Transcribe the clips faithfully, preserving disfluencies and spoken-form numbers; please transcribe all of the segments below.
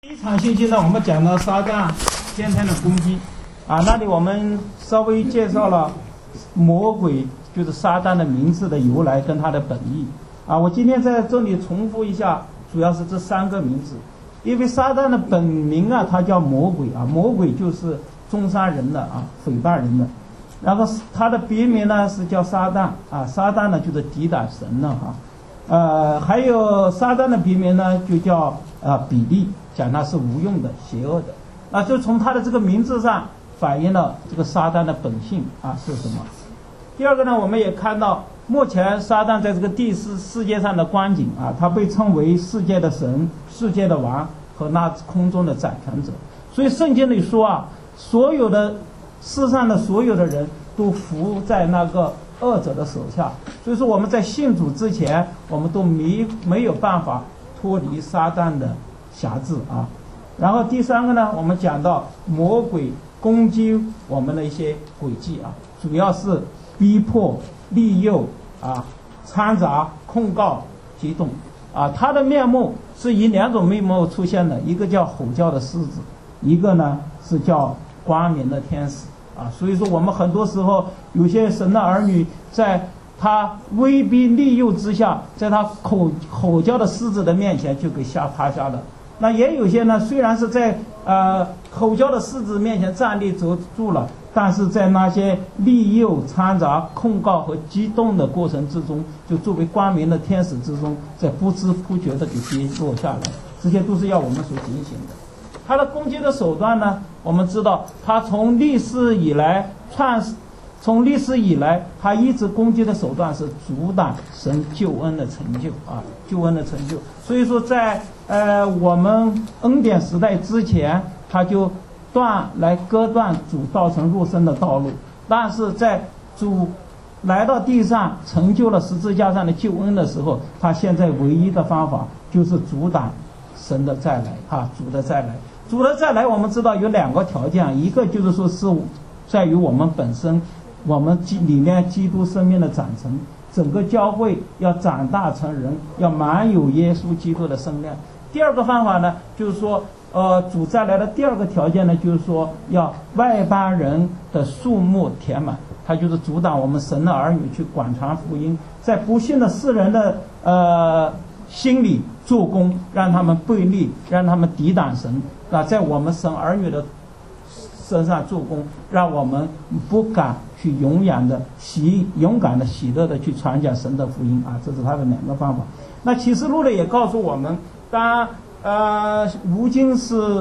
第一场信息呢，我们讲了撒旦天天的攻击啊，那里我们稍微介绍了魔鬼就是撒旦的名字的由来跟他的本意啊。我今天在这里重复一下，主要是这三个名字，因为撒旦的本名啊，他叫魔鬼啊，魔鬼就是中伤人的啊，诽谤人的。然后他的别名呢是叫撒旦啊，撒旦呢就是抵挡神的哈、啊。呃，还有撒旦的别名呢就叫呃比利，讲他是无用的、邪恶的。那就从他的这个名字上反映了这个撒旦的本性啊是什么。第二个呢，我们也看到目前撒旦在这个地世世界上的光景啊，他被称为世界的神、世界的王和那空中的掌权者。所以圣经里说啊，所有的世上的所有的人都服在那个恶者的手下。所以说我们在信主之前，我们都没没有办法脱离撒旦的辖制啊。然后第三个呢，我们讲到魔鬼攻击我们的一些诡计啊，主要是逼迫、利诱啊、掺杂、控告、激动啊。他的面目是以两种面目出现的，一个叫吼叫的狮子，一个呢是叫光明的天使啊。所以说我们很多时候有些神的儿女在他威逼利诱之下，在他吼吼叫的狮子的面前就给吓趴下了。那也有些呢，虽然是在呃吼叫的狮子面前站立得住了，但是在那些利诱、掺杂、控告和激动的过程之中，就作为光明的天使之中，在不知不觉的给跌落下来，这些都是要我们所警醒的。他的攻击的手段呢，我们知道，他从历史以来创，从历史以来，他一直攻击的手段是阻挡神救恩的成就啊，救恩的成就。所以说在，在呃我们恩典时代之前，他就断来割断主道成肉身的道路，但是在主来到地上成就了十字架上的救恩的时候，他现在唯一的方法就是阻挡神的再来啊，主的再来。主的再来，我们知道有两个条件，一个就是说是在于我们本身，我们里面基督生命的长成，整个教会要长大成人，要满有耶稣基督的身量。第二个方法呢，就是说，呃，主再来的第二个条件呢，就是说要外邦人的数目填满，他就是阻挡我们神的儿女去广传福音，在不信的世人的呃心里做工，让他们背逆，让他们抵挡神啊，在我们神儿女的身上做工，让我们不敢去永远的喜勇敢的喜乐的去传讲神的福音啊，这是他的两个方法。那启示录呢也告诉我们，当呃如今是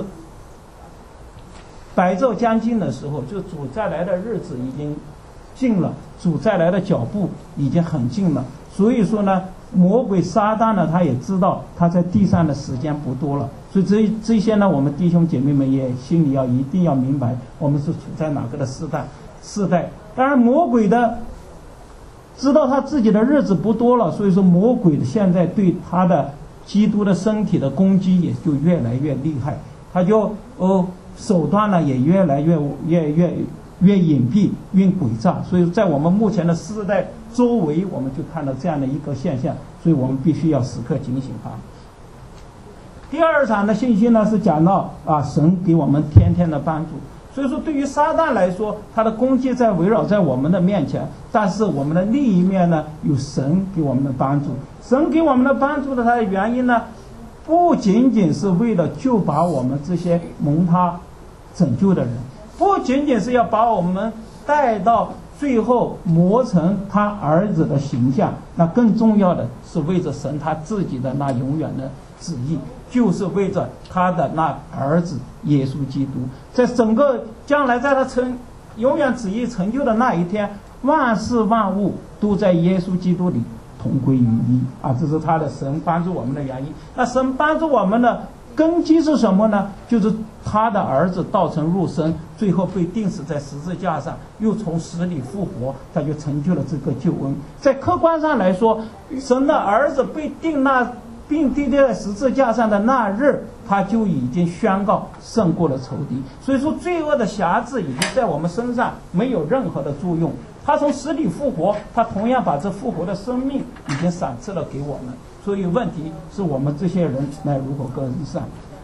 白昼将近的时候，就主再来的日子已经近了，主再来的脚步已经很近了。所以说呢，魔鬼撒旦呢，他也知道他在地上的时间不多了，所以这这些呢，我们弟兄姐妹们也心里要一定要明白，我们是处在哪个的时代时代。当然，魔鬼的知道他自己的日子不多了，所以说魔鬼的现在对他的基督的身体的攻击也就越来越厉害，他就哦手段呢也越来越越越越隐蔽、越诡诈。所以在我们目前的时代周围，我们就看到这样的一个现象，所以我们必须要时刻警醒它。第二场的信息呢是讲到啊，神给我们天天的帮助。所以说对于撒旦来说，他的攻击在围绕在我们的面前，但是我们的另一面呢，有神给我们的帮助。神给我们的帮助的它的原因呢，不仅仅是为了救把我们这些蒙他拯救的人，不仅仅是要把我们带到最后磨成他儿子的形象，那更重要的是为着神他自己的那永远的旨意，就是为着他的那儿子耶稣基督，在整个将来在他成永远旨意成就的那一天，万事万物都在耶稣基督里同归于一啊！这是他的神帮助我们的原因。那神帮助我们的根基是什么呢？就是他的儿子道成肉身，最后被钉死在十字架上，又从死里复活，他就成就了这个救恩。在客观上来说，神的儿子被钉那并钉在十字架上的那日，他就已经宣告胜过了仇敌。所以说罪恶的辖制已经在我们身上没有任何的作用。他从死里复活，他同样把这复活的生命已经赏赐了给我们。所以问题是我们这些人来如何跟上。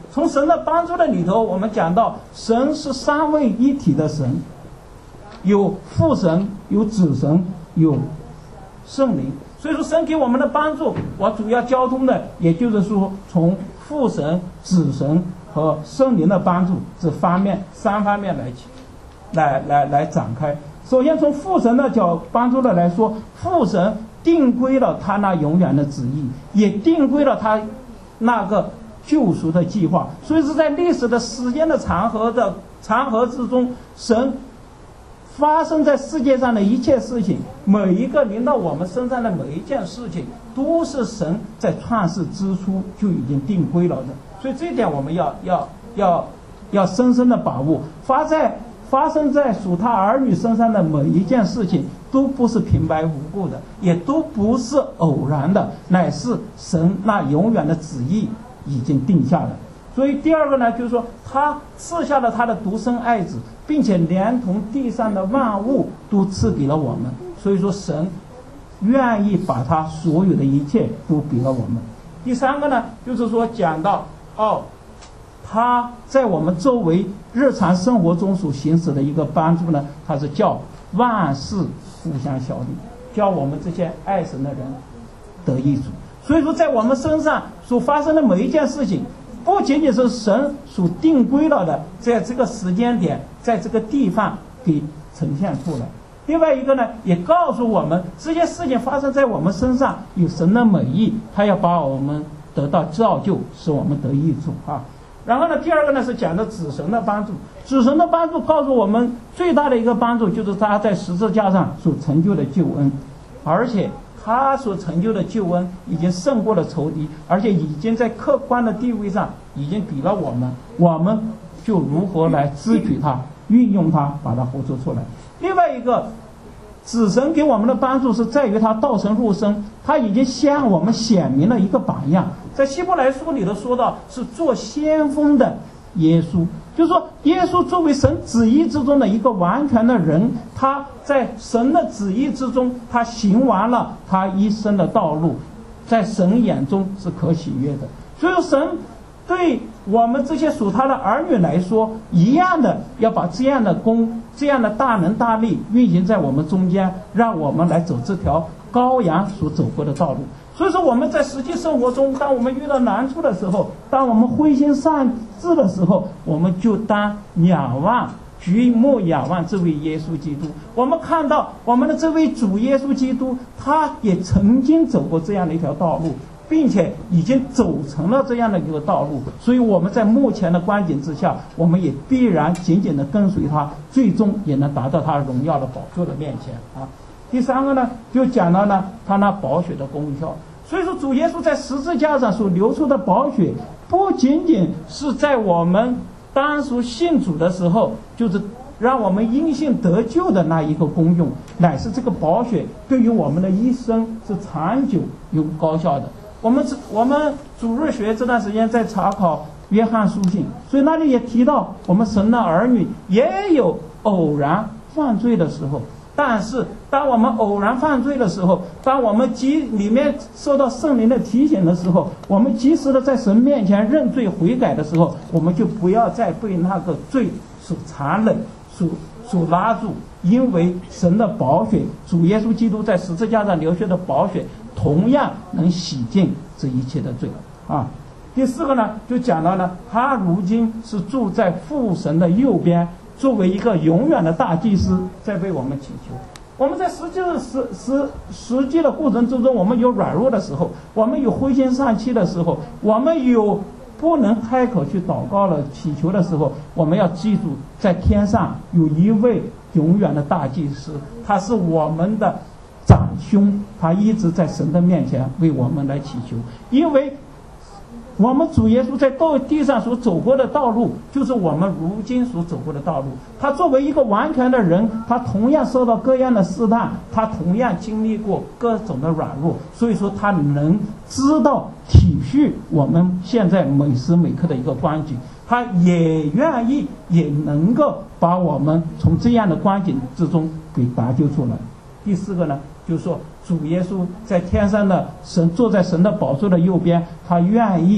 从神的帮助的里头，我们讲到神是三位一体的神，有父神，有子神，有圣灵。所以说神给我们的帮助，我主要交通的也就是说从父神、子神和圣灵的帮助这方面三方面来来来来展开。首先从父神的角帮助的来说，父神定规了他那永远的旨意，也定规了他那个救赎的计划。所以是在历史的时间的长河的长河之中，神发生在世界上的一切事情，每一个临到我们身上的每一件事情，都是神在创世之初就已经定规了的。所以这一点我们要要要要深深的把握。发在发生在属他儿女身上的每一件事情，都不是平白无故的，也都不是偶然的，乃是神那永远的旨意已经定下了。所以第二个呢，就是说他赐下了他的独生爱子，并且连同地上的万物都赐给了我们。所以说神愿意把他所有的一切都给了我们。第三个呢，就是说讲到哦，他在我们周围日常生活中所行使的一个帮助呢，他是叫万事互相效力，叫我们这些爱神的人得益处。所以说在我们身上所发生的每一件事情，不仅仅是神所定规了的，在这个时间点，在这个地方给呈现出来。另外一个呢，也告诉我们这些事情发生在我们身上有神的美意，他要把我们得到造就，使我们得益处啊。然后呢，第二个呢是讲的子神的帮助。子神的帮助告诉我们最大的一个帮助，就是他在十字架上所成就的救恩，而且他所成就的救恩已经胜过了仇敌，而且已经在客观的地位上已经给了我们，我们就如何来支取它，运用它，把它活出出来。另外一个，子神给我们的帮助是在于他道成肉身，他已经向我们显明了一个榜样。在希伯来书里头说到，是做先锋的耶稣，就是说耶稣作为神旨意之中的一个完全的人，他在神的旨意之中，他行完了他一生的道路，在神眼中是可喜悦的。所以神对我们这些属他的儿女来说，一样的要把这样的功，这样的大能大力运行在我们中间，让我们来走这条羔羊所走过的道路。所以说我们在实际生活中，当我们遇到难处的时候，当我们灰心丧志的时候，我们就当仰望举目仰望这位耶稣基督。我们看到我们的这位主耶稣基督，他也曾经走过这样的一条道路，并且已经走成了这样的一个道路。所以我们在目前的光景之下，我们也必然紧紧地跟随他，最终也能达到他荣耀的宝座的面前啊。第三个呢，就讲到呢他那宝血的功效。所以说主耶稣在十字架上所流出的宝血，不仅仅是在我们当初信主的时候，就是让我们因信得救的那一个功用，乃是这个宝血对于我们的一生是长久有高效的。我们我们主日学这段时间在查考约翰书信，所以那里也提到我们神的儿女也有偶然犯罪的时候，但是当我们偶然犯罪的时候，当我们及里面受到圣灵的提醒的时候，我们及时的在神面前认罪悔改的时候，我们就不要再被那个罪所缠累，所所拉住，因为神的宝血，主耶稣基督在十字架上流血的宝血，同样能洗净这一切的罪啊。第四个呢，就讲到呢，他如今是住在父神的右边，作为一个永远的大祭司，在为我们祈求。我们在实际的实实实际的过程之中，我们有软弱的时候，我们有灰心丧气的时候，我们有不能开口去祷告了祈求的时候，我们要记住，在天上有一位永远的大祭司，他是我们的长兄，他一直在神的面前为我们来祈求。因为我们主耶稣在地上所走过的道路，就是我们如今所走过的道路。他作为一个完全的人，他同样受到各样的试探，他同样经历过各种的软弱，所以说他能知道体恤我们现在每时每刻的一个光景，他也愿意也能够把我们从这样的光景之中给搭救出来。第四个呢，就是说主耶稣在天上的神坐在神的宝座的右边，他愿意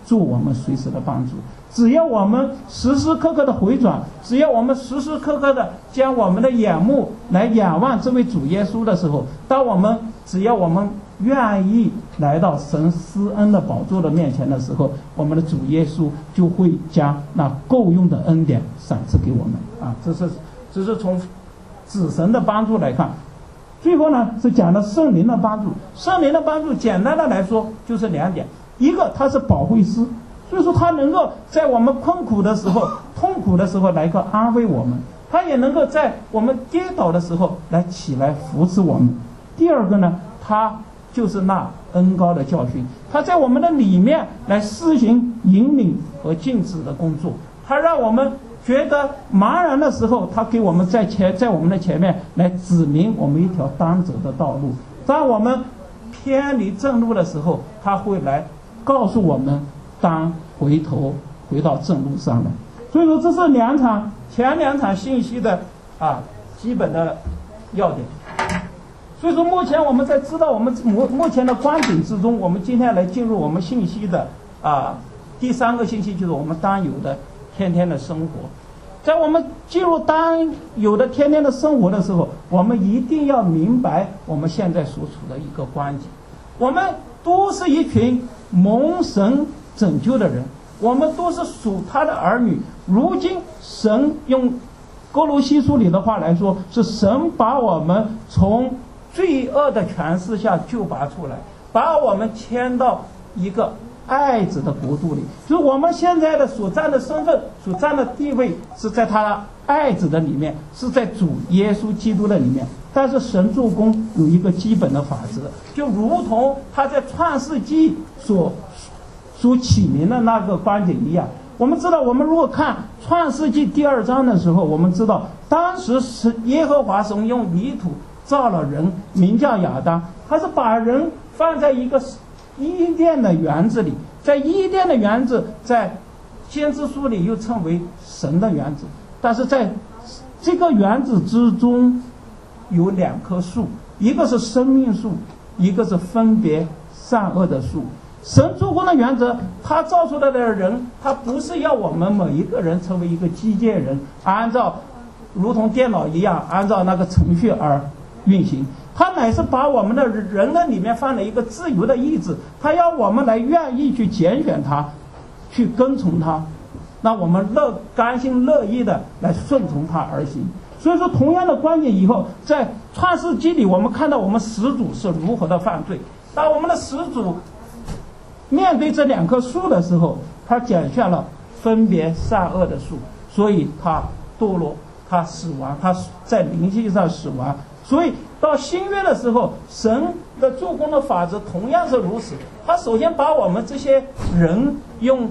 做我们随时的帮助。只要我们时时刻刻的回转，只要我们时时刻刻的将我们的眼目来仰望这位主耶稣的时候，当我们只要我们愿意来到神施恩的宝座的面前的时候，我们的主耶稣就会将那够用的恩典赏赐给我们啊！这是这是从子神的帮助来看。最后呢，是讲的圣灵的帮助。圣灵的帮助简单的来说就是两点，一个他是保惠师，所以说他能够在我们困苦的时候、痛苦的时候来个安慰我们，他也能够在我们跌倒的时候来起来扶持我们。第二个呢，他就是那恩膏的教训，他在我们的里面来施行引领和禁止的工作，他让我们觉得茫然的时候，他给我们在前在我们的前面来指明我们一条当走的道路。当我们偏离正路的时候，他会来告诉我们当回头回到正路上来。所以说这是两场前两场信息的啊基本的要点。所以说目前我们在知道我们目目前的观点之中，我们今天来进入我们信息的啊第三个信息，就是我们当有的天天的生活。在我们进入当有的天天的生活的时候，我们一定要明白我们现在所处的一个关键。我们都是一群蒙神拯救的人，我们都是属他的儿女。如今神用哥罗西书里的话来说，是神把我们从罪恶的权势下救拔出来，把我们迁到一个爱子的国度里。就是我们现在的所占的身份、所占的地位是在他爱子的里面，是在主耶稣基督的里面。但是神做工有一个基本的法则，就如同他在创世纪所所起名的那个观点一样。我们知道，我们如果看创世纪第二章的时候，我们知道当时是耶和华神用泥土造了人，名叫亚当，他是把人放在一个伊甸的园子里，在伊甸的园子，在先知书里又称为神的园子。但是在这个园子之中有两棵树，一个是生命树，一个是分别善恶的树。神做工的原则，他造出来的人，他不是要我们每一个人成为一个机械人，按照如同电脑一样按照那个程序而运行，他乃是把我们的人的里面放了一个自由的意志，他要我们来愿意去拣选他，去跟从他，那我们乐甘心乐意的来顺从他而行。所以说同样的观点，以后在创世纪里我们看到我们始祖是如何的犯罪。当我们的始祖面对这两棵树的时候，他拣选了分别善恶的树，所以他堕落，他死亡，他在灵性上死亡。所以到新约的时候，神的做工的法则同样是如此。他首先把我们这些人，用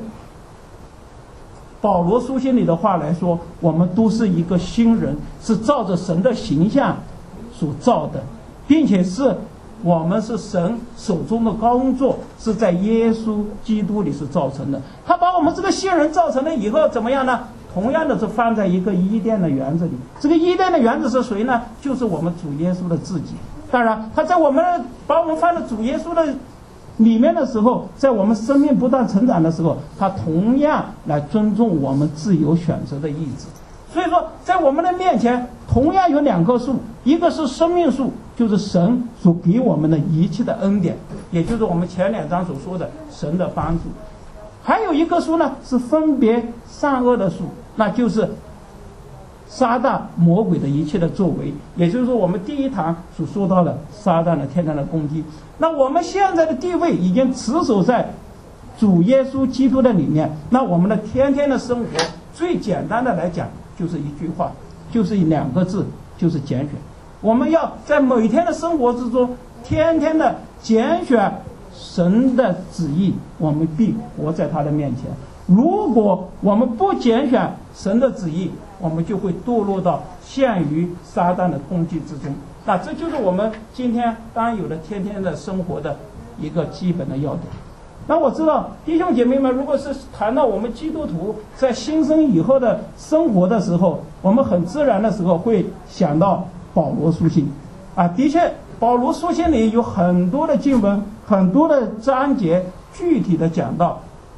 保罗书信里的话来说，我们都是一个新人，是照着神的形象所造的，并且是我们是神手中的工作，是在耶稣基督里是造成的。他把我们这个新人造成了以后怎么样呢？同样的是放在一个伊甸的园子里。这个伊甸的园子是谁呢？就是我们主耶稣的自己。当然他在我们把我们放在主耶稣的里面的时候，在我们生命不断成长的时候，他同样来尊重我们自由选择的意志。所以说在我们的面前同样有两棵树，一个是生命树，就是神所给我们的一切的恩典，也就是我们前两章所说的神的帮助。还有一棵树呢，是分别善恶的树，那就是撒旦魔鬼的一切的作为，也就是说我们第一堂所说到的撒旦的天然的攻击。那我们现在的地位已经持守在主耶稣基督的里面，那我们的天天的生活最简单的来讲就是一句话，就是两个字，就是拣选。我们要在每天的生活之中天天的拣选神的旨意，我们必活在他的面前。如果我们不拣选神的旨意，我们就会堕落到陷于撒旦的攻击之中。那这就是我们今天当有的天天的生活的一个基本的要点。那我知道弟兄姐妹们，如果是谈到我们基督徒在新生以后的生活的时候，我们很自然的时候会想到保罗书信啊。的确保罗书信里有很多的经文，很多的章节具体的讲到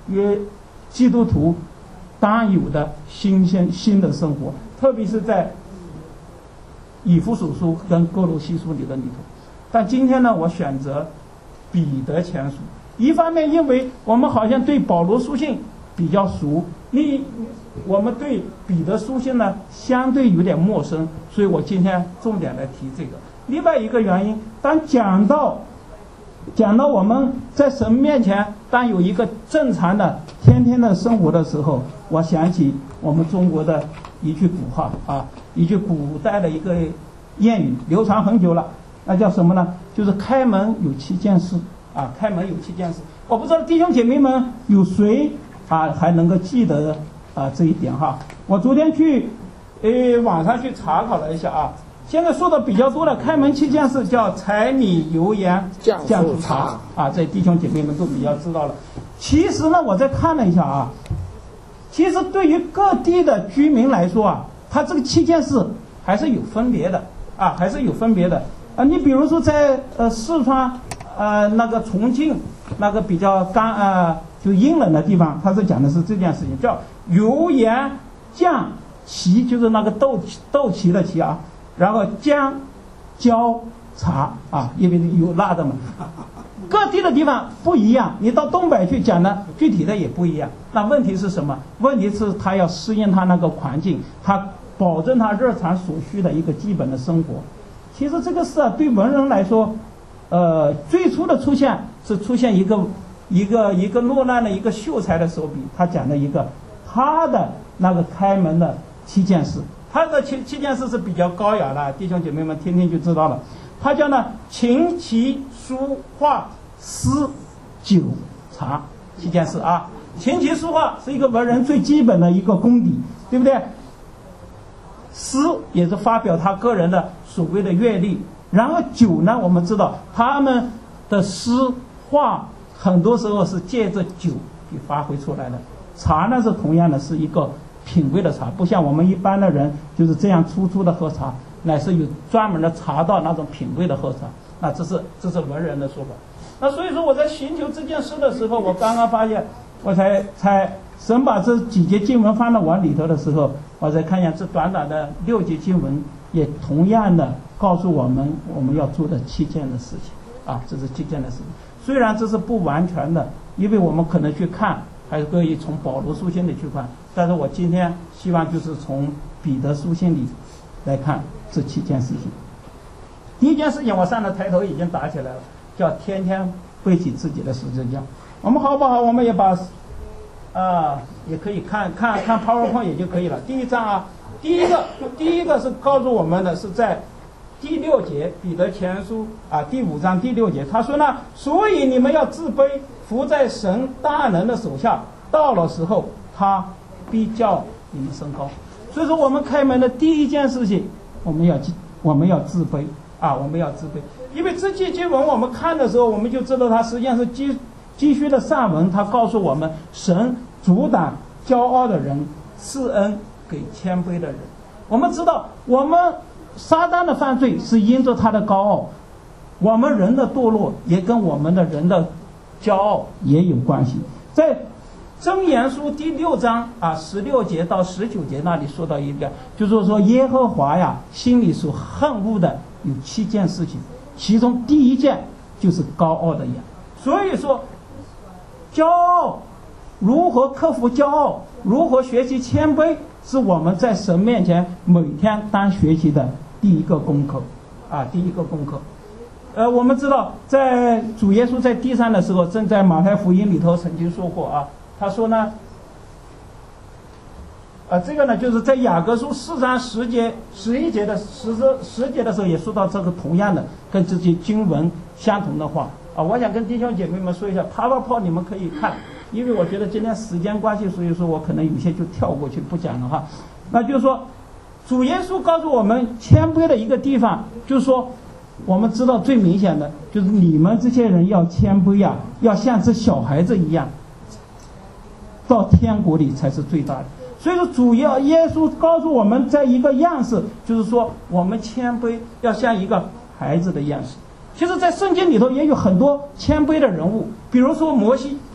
与基督徒当有的新鲜新的生活，特别是在以弗所书跟哥罗西书里的里头。但今天呢，我选择彼得前书，一方面因为我们好像对保罗书信比较熟，另我们对彼得书信呢相对有点陌生，所以我今天重点来提这个。另外一个原因，当讲到讲到我们在神面前当有一个正常的天天的生活的时候，我想起我们中国的一句古话啊，一句古代的一个谚语，流传很久了，那叫什么呢？就是开门有七件事啊，开门有七件事。我不知道弟兄姐妹们有谁啊还能够记得啊这一点哈。我昨天去呃网上去查考了一下啊，现在说的比较多的开门七件事叫柴米油盐酱醋茶啊，这弟兄姐妹们都比较知道了。其实呢，我再看了一下啊，其实对于各地的居民来说啊，他这个七件事还是有分别的啊，还是有分别的啊。你比如说在呃四川呃那个重庆那个比较干呃就阴冷的地方，他是讲的是这件事情，叫油盐酱齐，就是那个豆豆齐的齐啊，然后姜椒茶啊，因为有辣的嘛。各地的地方不一样，你到东北去讲呢，具体的也不一样。那问题是什么？问题是他要适应他那个环境，他保证他日常所需的一个基本的生活。其实这个事啊，对文人来说，呃，最初的出现是出现一个一个一个落难的一个秀才的手笔，他讲的一个他的那个开门的七件事。他的七七件事是比较高雅的，弟兄姐妹们听听就知道了。他叫呢琴棋书画诗酒茶七件事啊。琴棋书画是一个文人最基本的一个功底，对不对？诗也是发表他个人的所谓的阅历，然后酒呢，我们知道他们的诗画很多时候是借着酒给发挥出来的。茶呢是同样的是一个品味的茶，不像我们一般的人就是这样粗粗的喝茶，乃是有专门的茶道那种品味的喝茶。那这是这是文人的说法。那所以说我在寻求这件事的时候，我刚刚发现，我才才神把这几节经文放到我里头的时候，我才看见这短短的六节经文也同样的告诉我们我们要做的七件的事情啊，这是七件的事情。虽然这是不完全的，因为我们可能去看还可以从保罗书信里去看，但是我今天希望就是从彼得书信里来看这七件事情。第一件事情，我上的抬头已经打起来了，叫天天背起自己的十字架。我们好不好？我们也把啊，也可以看看看 PowerPoint 也就可以了。第一章啊，第一个第一个是告诉我们的是在第六节，彼得前书啊第五章第六节，他说呢，所以你们要自卑，伏在神大能的手下，到了时候他必叫你们升高。所以说我们开门的第一件事情，我们要我们要自卑啊，我们要自卑。因为这节经文我们看的时候，我们就知道它实际上是基基须的上文，它告诉我们神阻挡骄傲的人，赐恩给谦卑的人。我们知道我们撒旦的犯罪是因着他的高傲，我们人的堕落也跟我们的人的骄傲也有关系。在箴言书第六章啊十六节到十九节那里说到一个，就是说耶和华呀心里所恨恶的有七件事情，其中第一件就是高傲的眼。所以说骄傲，如何克服骄傲，如何学习谦卑，是我们在神面前每天当学习的第一个功课啊，第一个功课。呃，我们知道在主耶稣在地上的时候，正在马太福音里头曾经说过啊，他说呢啊，这个呢就是在雅各书四章十节十一节的十十节的时候也说到这个同样的跟这些经文相同的话啊。我想跟弟兄姐妹们说一下 PowerPoint 你们可以看，因为我觉得今天时间关系，所以说我可能有些就跳过去不讲了哈。那就是说主耶稣告诉我们谦卑的一个地方，就是说我们知道最明显的就是你们这些人要谦卑啊，要像这小孩子一样，到天国里才是最大的。所以说主要耶稣告诉我们在一个样式，就是说我们谦卑要像一个孩子的样式。其实在圣经里头也有很多谦卑的人物，比如说摩西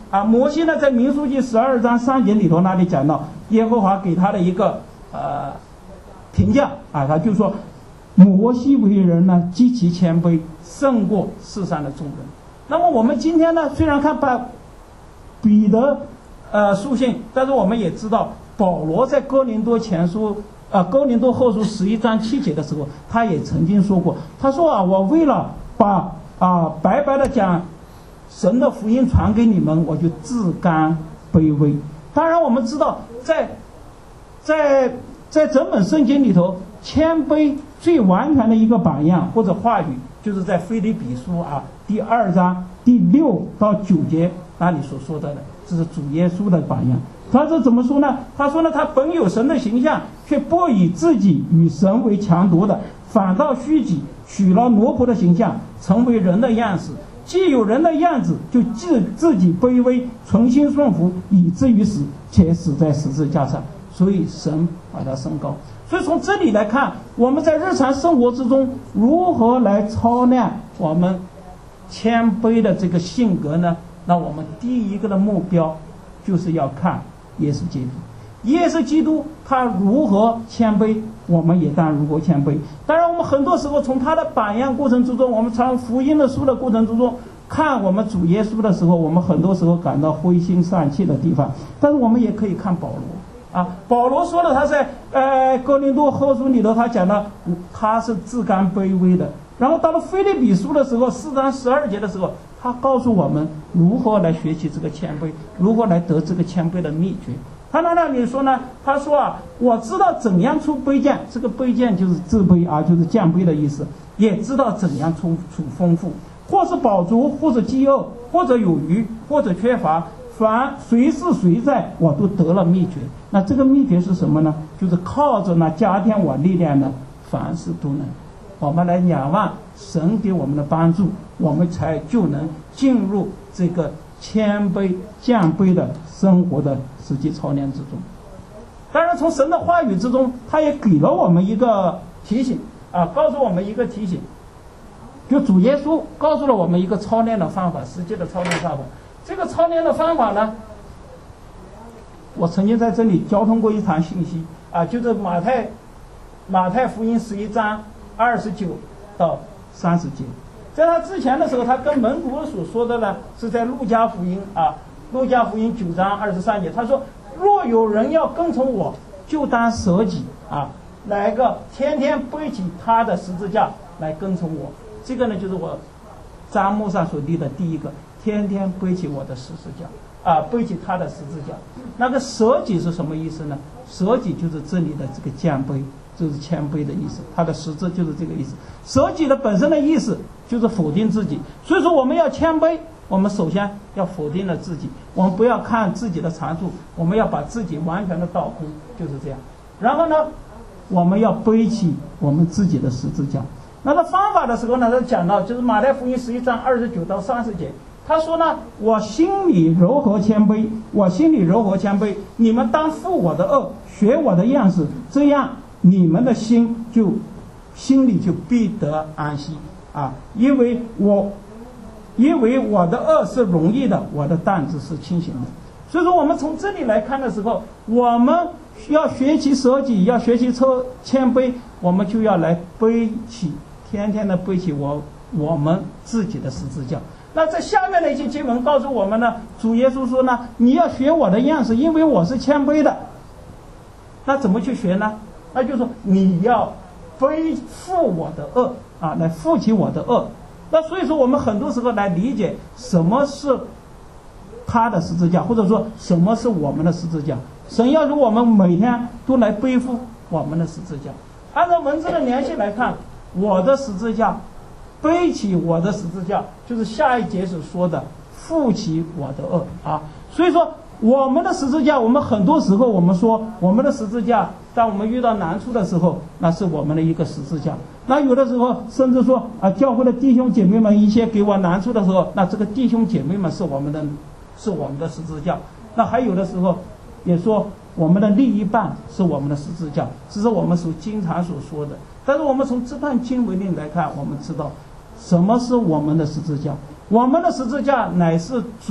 啊，摩西呢在民数记十二章三节里头那里讲到，耶和华给他的一个呃评价啊，他就说摩西为人呢极其谦卑，胜过世上的众人。那么我们今天呢，虽然看把彼得呃书信，但是我们也知道保罗在哥林多前书啊、呃、哥林多后书十一章七节的时候，他也曾经说过，他说啊，我为了把啊、呃、白白的讲神的福音传给你们，我就自甘卑微。当然我们知道在在在整本圣经里头，谦卑最完全的一个榜样或者话语，就是在腓立比书啊第二章第六到九节那里所说的，这是主耶稣的榜样。他是怎么说呢？他说呢，他本有神的形象，却不以自己与神为强夺的，反倒虚己，取了奴仆的形象，成为人的样式。既有人的样子，就自自己卑微，存心顺服，以至于死，且死在十字架上。所以神把他升高。所以从这里来看，我们在日常生活之中如何来操练我们谦卑的这个性格呢？那我们第一个的目标就是要看耶稣基督。耶稣基督他如何谦卑，我们也当如何谦卑。当然我们很多时候从他的榜样过程之中，我们从福音的书的过程之中看我们主耶稣的时候，我们很多时候感到灰心丧气的地方。但是我们也可以看保罗啊，保罗说了，他在呃哥林多后书里头他讲了他是自甘卑微的。然后到了腓立比书的时候，四章十二节的时候，他告诉我们如何来学习这个谦卑，如何来得这个谦卑的秘诀。他在那里说呢，他说啊，我知道怎样出卑贱，这个卑贱就是自卑啊，就是降卑的意思，也知道怎样出处丰富，或是饱足，或者饥饿，或者有余，或者缺乏，凡谁是谁在，我都得了秘诀。那这个秘诀是什么呢？就是靠着那加添我力量的，凡事都能。我们来仰望神给我们的帮助，我们才就能进入这个谦卑降卑的生活的实际操练之中。当然从神的话语之中，他也给了我们一个提醒啊，告诉我们一个提醒，就主耶稣告诉了我们一个操练的方法，实际的操练方法。这个操练的方法呢，我曾经在这里交通过一堂信息啊，就是马太马太福音十一章二十九到三十节。在他之前的时候，他跟门徒所说的呢，是在路加福音啊，路加福音九章二十三节，他说：“若有人要跟从我，就当舍己啊，来个天天背起他的十字架来跟从我。”这个呢，就是我章目上所立的第一个，天天背起我的十字架啊，背起他的十字架。那个舍己是什么意思呢？舍己就是这里的这个降卑。就是谦卑的意思，它的实质就是这个意思。舍己的本身的意思就是否定自己，所以说我们要谦卑，我们首先要否定了自己，我们不要看自己的长处，我们要把自己完全的倒空，就是这样。然后呢，我们要背起我们自己的十字架。那个方法的时候呢，他讲到就是马太福音十一章二十九到三十节，他说呢，我心里柔和谦卑，我心里柔和谦卑，你们当负我的恶，学我的样式，这样你们的心就心里就必得安息啊！因为我因为我的恶是容易的，我的担子是轻省的。所以说我们从这里来看的时候，我们要学习舍己，要学习谦卑，我们就要来背起天天的背起我我们自己的十字架。那在下面的一些经文告诉我们呢，主耶稣说呢，你要学我的样式，因为我是谦卑的。那怎么去学呢？那就是说你要背负我的恶啊，来负起我的恶。那所以说我们很多时候来理解什么是他的十字架，或者说什么是我们的十字架。神要求我们每天都来背负我们的十字架。按照文字的联系来看，我的十字架，背起我的十字架，就是下一节所说的负起我的恶啊。所以说我们的十字架，我们很多时候我们说我们的十字架，当我们遇到难处的时候，那是我们的一个十字架。那有的时候甚至说啊，教会的弟兄姐妹们一些给我难处的时候，那这个弟兄姐妹们是我们的是我们的十字架。那还有的时候也说我们的另一半是我们的十字架，这是我们所经常所说的。但是我们从这段经文里来看，我们知道什么是我们的十字架。我们的十字架乃是主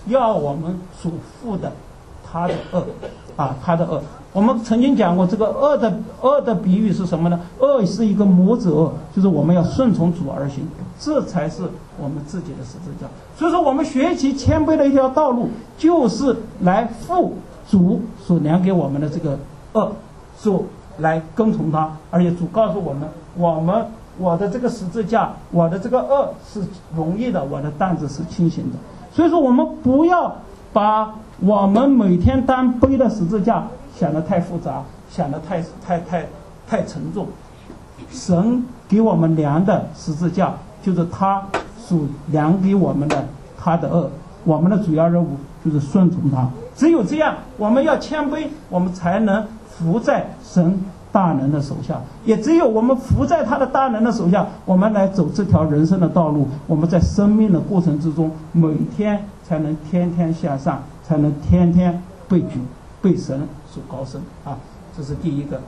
要我们所负的他的恶啊，他的恶。我们曾经讲过，这个恶的恶的比喻是什么呢？恶是一个模子恶，就是我们要顺从主而行，这才是我们自己的十字架。所以说，我们学习谦卑的一条道路，就是来负主所量给我们的这个恶，就来跟从他。而且主告诉我们，我们我的这个十字架，我的这个恶是容易的，我的担子是轻省的。所以说，我们不要把我们每天担背的十字架想得太复杂，想得太太太太沉重。神给我们量的十字架，就是他所量给我们的他的恶。我们的主要任务就是顺从他。只有这样，我们要谦卑，我们才能服在神大能的手下。也只有我们服在他的大能的手下，我们来走这条人生的道路。我们在生命的过程之中，每天才能天天向上，才能天天被举，被神所高升啊！这是第一个。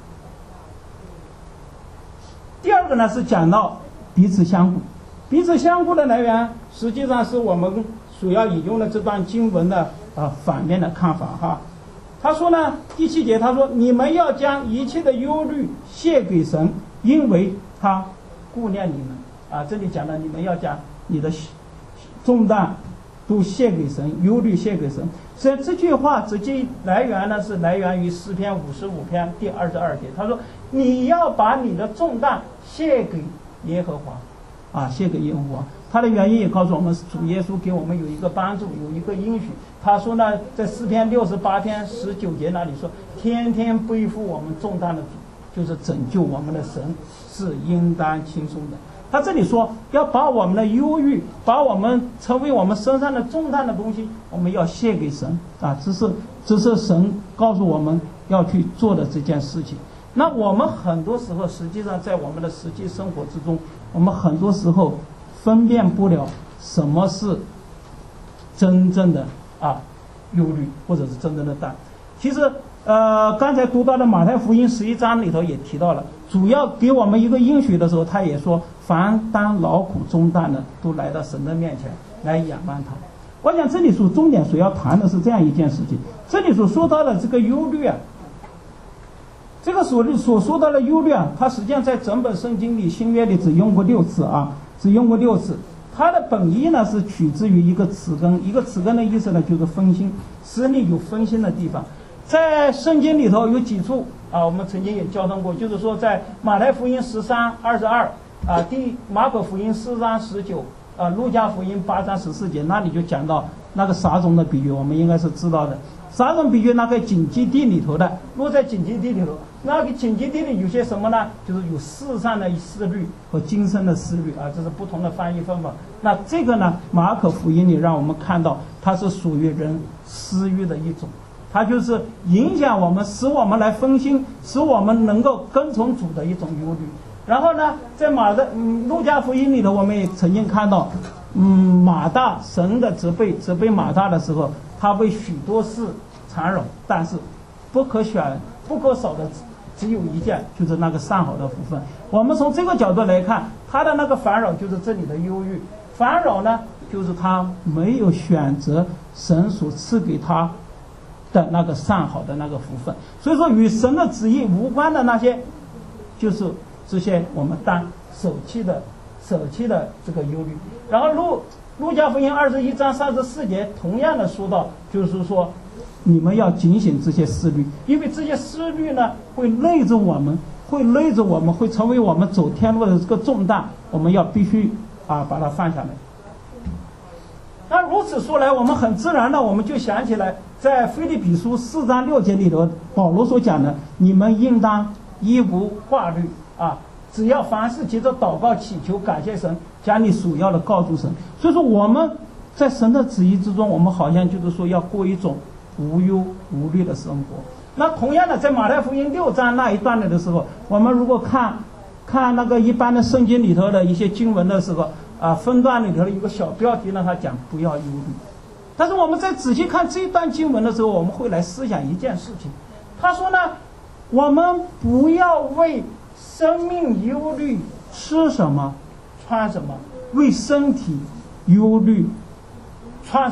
第二个呢，是讲到彼此相顾。彼此相顾的来源，实际上是我们所要引用的这段经文的啊反面的看法哈。他说呢，第七节他说，你们要将一切的忧虑卸给神，因为他顾念你们啊。这里讲的，你们要将你的重担都卸给神，忧虑卸给神。所以这句话直接来源呢，是来源于诗篇五十五篇第二十二节。他说，你要把你的重担卸给耶和华啊，卸给耶和华。他的原因也告诉我们，主耶稣给我们有一个帮助，有一个应许。他说呢，在诗篇六十八篇十九节那里说，天天背负我们重担的主，就是拯救我们的神，是应当轻松的。他这里说，要把我们的忧郁，把我们成为我们身上的重担的东西，我们要献给神啊！这是这是神告诉我们要去做的这件事情。那我们很多时候，实际上在我们的实际生活之中，我们很多时候分辨不了什么是真正的啊忧虑，或者是真正的担。其实，呃，刚才读到的马太福音十一章里头也提到了，主要给我们一个应许的时候，他也说，凡担劳苦重担的，都来到神的面前来仰望他。我想这里所重点所要谈的是这样一件事情，这里所说到的这个忧虑啊，这个所所说到的忧虑啊，它实际上在整本圣经里新约里只用过六次啊，只用过六次。它的本意呢是取自于一个词根，一个词根的意思呢就是分心，使你有分心的地方。在圣经里头有几处啊，我们曾经也交通过，就是说在马太福音十三二十二啊，第马可福音四章十九啊，路加福音八章十四节，那里就讲到那个撒种的比喻，我们应该是知道的。撒种比喻那个荆棘地里头的，落在荆棘地里头，那个荆棘地里有些什么呢？就是有世上的思虑和今生的思虑啊，这是不同的翻译方法。那这个呢，马可福音里让我们看到，它是属于人私欲的一种。它就是影响我们，使我们来分心，使我们能够跟从主的一种忧虑。然后呢，在马的嗯路加福音里头，我们也曾经看到，嗯马大神的责备责备马大的时候，他为许多事缠扰，但是不可选不可少的只有一件，就是那个上好的福分。我们从这个角度来看，他的那个烦扰就是这里的忧郁，烦扰呢就是他没有选择神所赐给他的那个上好的那个福分。所以说与神的旨意无关的那些，就是这些我们当舍弃的舍弃的这个忧虑。然后路路加福音二十一章三十四节同样的说到，就是说你们要警醒这些思虑，因为这些思虑呢会累着我们，会累着我们，会成为我们走天路的这个重担，我们要必须啊把它放下来。那如此说来，我们很自然的我们就想起来，在腓立比书四章六节里头，保罗所讲的，你们应当一无挂虑啊，只要凡事藉着祷告祈求感谢神，将你所要的告诉神。所以说我们在神的旨意之中，我们好像就是说要过一种无忧无虑的生活。那同样的，在马太福音六章那一段里的时候，我们如果看看那个一般的圣经里头的一些经文的时候啊，分段里头的一个小标题呢，他讲不要忧虑。但是我们在仔细看这一段经文的时候，我们会来思想一件事情。他说呢，我们不要为生命忧虑吃什么穿什么，为身体忧虑穿什么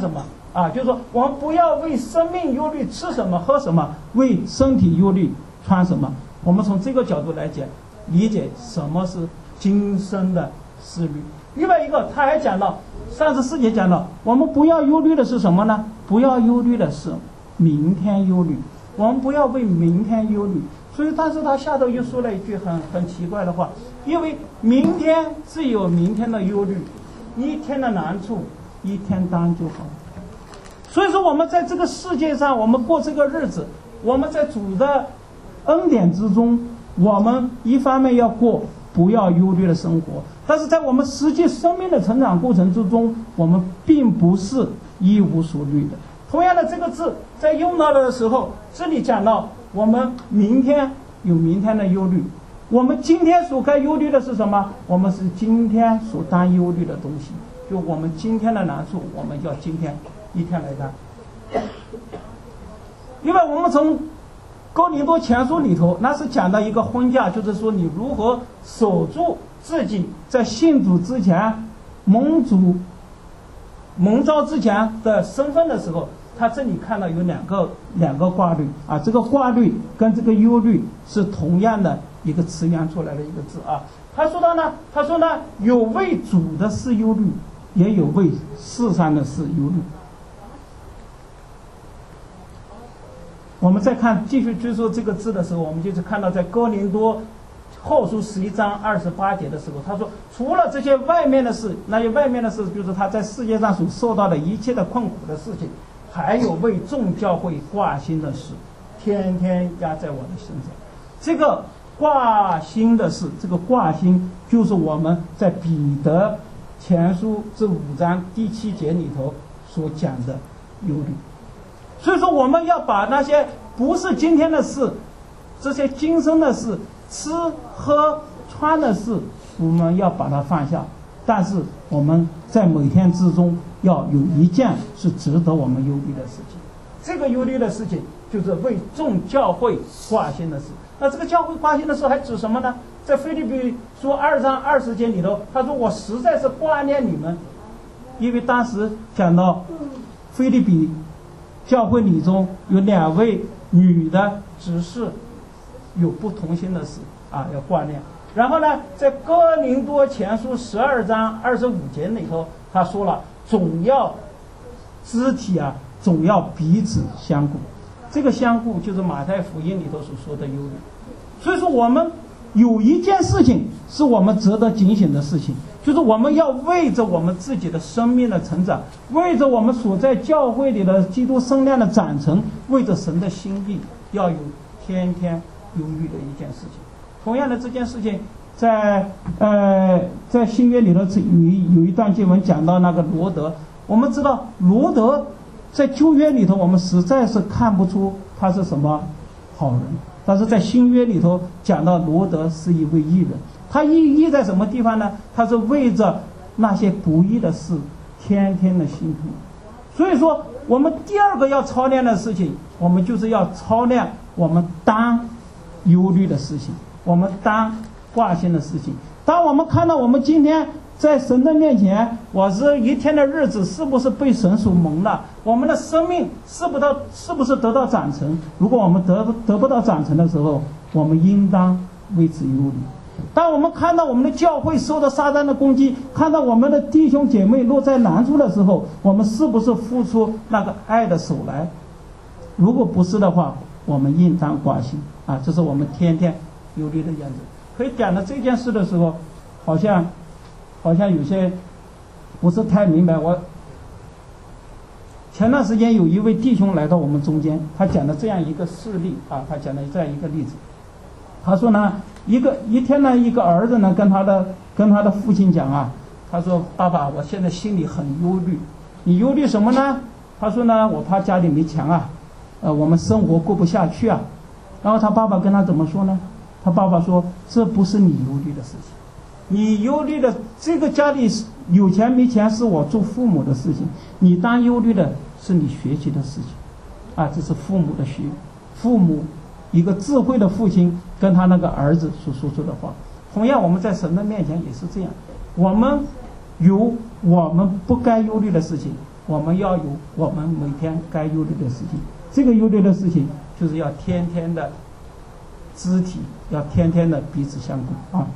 啊，就是说我们不要为生命忧虑吃什么喝什么，为身体忧虑穿什么。我们从这个角度来讲，理解什么是今生的思虑。另外一个，他还讲到三十四节讲到，我们不要忧虑的是什么呢？不要忧虑的是明天忧虑，我们不要为明天忧虑。所以，但是他下头又说了一句很很奇怪的话，因为明天自有明天的忧虑，一天的难处一天当就好。所以说，我们在这个世界上，我们过这个日子，我们在主的恩典之中，我们一方面要过不要忧虑的生活，但是在我们实际生命的成长过程之中，我们并不是一无所虑的。同样的，这个字在用到的时候，这里讲到我们明天有明天的忧虑，我们今天所该忧虑的是什么？我们是今天所当忧虑的东西，就我们今天的难处，我们要今天一天来干。因为我们从哥林多前书里头，那是讲到一个婚嫁，就是说你如何守住自己在信主之前、蒙主蒙召之前的身份的时候，他这里看到有两个两个挂虑啊，这个挂虑跟这个忧虑是同样的一个词源出来的一个字啊。他说到呢，他说呢，有为主的事忧虑，也有为世上的事忧虑。我们再看继续追溯这个字的时候，我们就是看到在哥林多后书十一章二十八节的时候，他说除了这些外面的事，那些外面的事就是他在世界上所受到的一切的困苦的事情，还有为众教会挂心的事，天天压在我的身上。这个挂心的事，这个挂心就是我们在彼得前书这五章第七节里头所讲的忧虑。所以说我们要把那些不是今天的事，这些今生的事，吃喝穿的事，我们要把它放下。但是我们在每天之中要有一件是值得我们忧虑的事情，这个忧虑的事情就是为众教会挂心的事。那这个教会挂心的事还指什么呢？在腓立比书二章二十节里头，他说我实在是挂念你们，因为当时讲到腓立比教会里中有两位女的执事有不同心的事啊，要挂念。然后呢，在哥林多前书十二章二十五节里头，他说了，总要肢体啊，总要彼此相顾。这个相顾就是马太福音里头所说的忧虑。所以说，我们有一件事情是我们值得警醒的事情，就是我们要为着我们自己的生命的成长，为着我们所在教会里的基督身量的长成，为着神的心意，要有天天忧虑的一件事情。同样的，这件事情在呃在新约里头有一有一段经文讲到那个罗德。我们知道罗德在旧约里头我们实在是看不出他是什么好人，但是在新约里头讲到罗德是一位义人。他义义在什么地方呢？他是为着那些不义的事天天的心痛。所以说我们第二个要操练的事情，我们就是要操练我们当忧虑的事情，我们当挂心的事情。当我们看到我们今天在神的面前，我这一天的日子是不是被神所蒙了？我们的生命是不到是不是得到长成？如果我们得得不到长成的时候，我们应当为此忧虑。当我们看到我们的教会受到撒旦的攻击，看到我们的弟兄姐妹落在难处的时候，我们是不是付出那个爱的手来？如果不是的话，我们应当挂心啊！这是我们天天忧虑的样子。可以讲到这件事的时候，好像好像有些不是太明白。我前段时间有一位弟兄来到我们中间，他讲了这样一个事例啊，他讲了这样一个例子。他说呢，一个一天呢，一个儿子呢跟他的跟他的父亲讲啊，他说爸爸，我现在心里很忧虑。你忧虑什么呢？他说呢，我怕家里没钱啊，呃，我们生活过不下去啊。然后他爸爸跟他怎么说呢？他爸爸说，这不是你忧虑的事情，你忧虑的这个家里有钱没钱是我做父母的事情，你当忧虑的是你学习的事情啊，这是父母的学父母一个智慧的父亲跟他那个儿子所说出的话。同样我们在神的面前也是这样，我们有我们不该忧虑的事情， 我们要有我们每天该忧虑的事情。这个忧虑的事情，就是要天天的肢体，要天天的彼此相顾啊。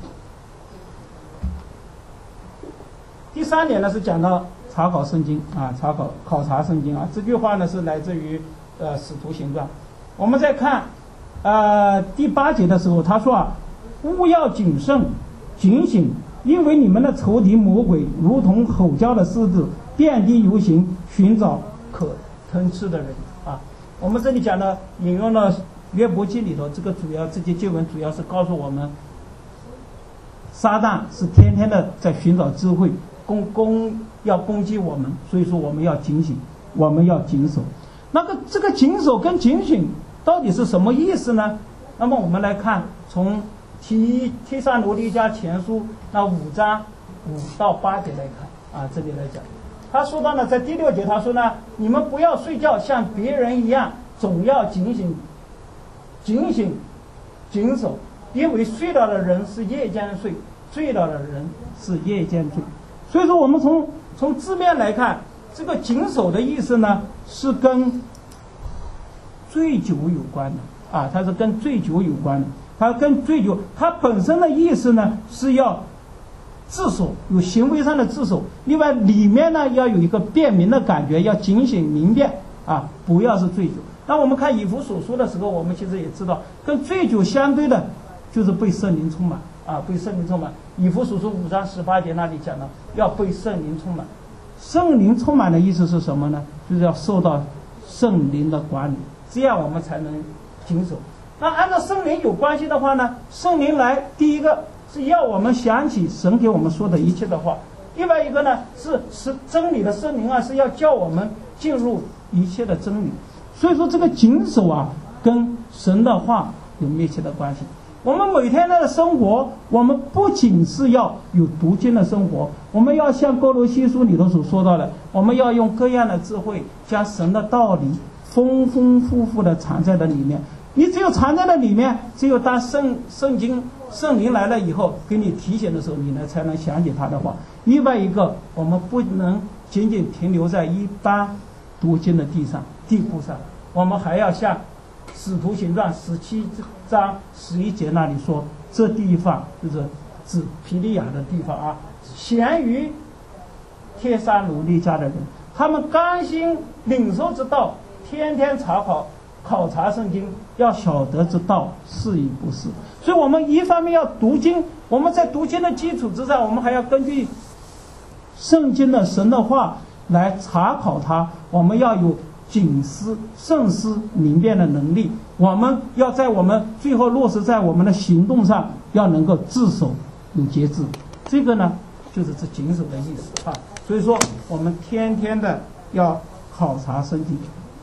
第三点呢是讲到查考圣经啊，查考考察圣经啊。这句话呢是来自于呃《使徒行传》。我们再看呃第八节的时候，他说啊，务要谨慎，警醒，因为你们的仇敌魔鬼如同吼叫的狮子，遍地游行，寻找可吞吃的人啊。我们这里讲的引用了约伯记里头，这个主要这些经文主要是告诉我们，撒旦是天天的在寻找机会攻攻要攻击我们，所以说我们要警醒，我们要谨守。那个这个谨守跟警醒到底是什么意思呢？那么我们来看从提提撒罗尼迦前书那五章五到八节来看啊，这里来讲，他说到呢，在第六节他说呢，你们不要睡觉像别人一样，总要警醒，警醒，谨守，因为睡了的人是夜间睡，醉了的人是夜间醉。所以说我们从从字面来看，这个谨守的意思呢是跟醉酒有关的啊，它是跟醉酒有关的。它跟醉酒，它本身的意思呢是要自守，有行为上的自守。另外里面呢要有一个辨明的感觉，要警醒明辨啊，不要是醉酒。那我们看以弗所书的时候，我们其实也知道，跟醉酒相对的就是被圣灵充满啊，被圣灵充满。以弗所书五章十八节那里讲的，要被圣灵充满。圣灵充满的意思是什么呢？就是要受到圣灵的管理，这样我们才能谨守。那按照圣灵有关系的话呢，圣灵来第一个是要我们想起神给我们说的一切的话，另外一个呢是是真理的圣灵啊，是要叫我们进入一切的真理。所以说这个谨守啊跟神的话有密切的关系。我们每天的生活，我们不仅是要有读经的生活，我们要像哥罗西书里头所说到的，我们要用各样的智慧，将神的道理丰丰富富的藏在了里面。你只有藏在了里面，只有当圣圣经圣灵来了以后给你提醒的时候，你呢才能想起他的话。另外一个，我们不能仅仅停留在一般读经的地上地步上，我们还要像使徒行传十七章十一节那里说，这地方就是指庇利亚的地方啊，闲于帖撒罗尼迦的人，他们甘心领受之道，天天查考考察圣经，要晓得之道是与不是。所以我们一方面要读经，我们在读经的基础之上，我们还要根据圣经的神的话来查考它，我们要有谨思慎思明辨的能力，我们要在我们最后落实在我们的行动上，要能够自守有节制。这个呢就是这谨守的意思啊。所以说我们天天的要考察圣经。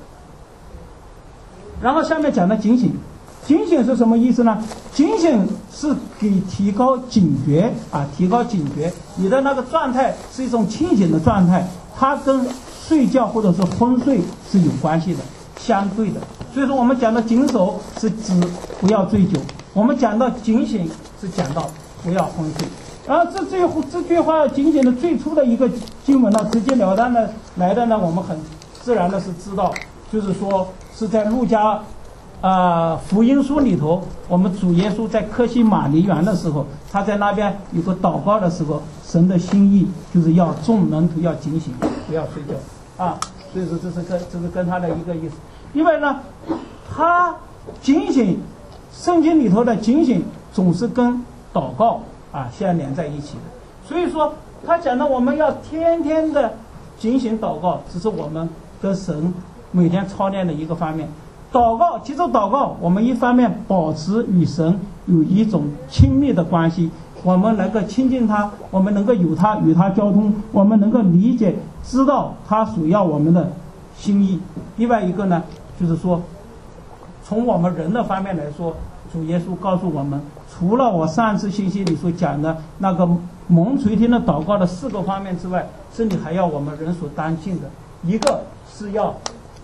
然后下面讲的警醒，警醒是什么意思呢？警醒是给提高警觉啊，提高警觉。你的那个状态是一种清醒的状态，它跟睡觉或者是昏睡是有关系的，相对的。所以说我们讲的谨守是指不要醉酒，我们讲到警醒是讲到不要昏睡。然后这这这句话警醒的最初的一个经文呢，直截了当的来的呢，我们很自然的是知道，就是说是在路加呃福音书里头，我们主耶稣在客西马尼园的时候，他在那边有个祷告的时候，神的心意就是要众门徒要警醒，不要睡觉啊。所以说这是跟这是跟他的一个意思。因为呢，他警醒，圣经里头的警醒总是跟祷告啊相连在一起的。所以说他讲的我们要天天的警醒祷告，只是我们跟神每天操练的一个方面。祷告，藉着祷告，我们一方面保持与神有一种亲密的关系，我们能够亲近他，我们能够有他与他交通，我们能够理解知道他所要我们的心意。另外一个呢，就是说从我们人的方面来说，主耶稣告诉我们，除了我上次信息里所讲的那个蒙垂听的祷告的四个方面之外，这里还要我们人所当尽的，一个是要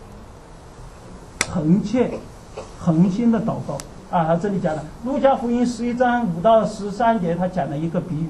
恒切恒心的祷告啊。他这里讲的路加福音十一章五到十三节，他讲了一个比喻啊，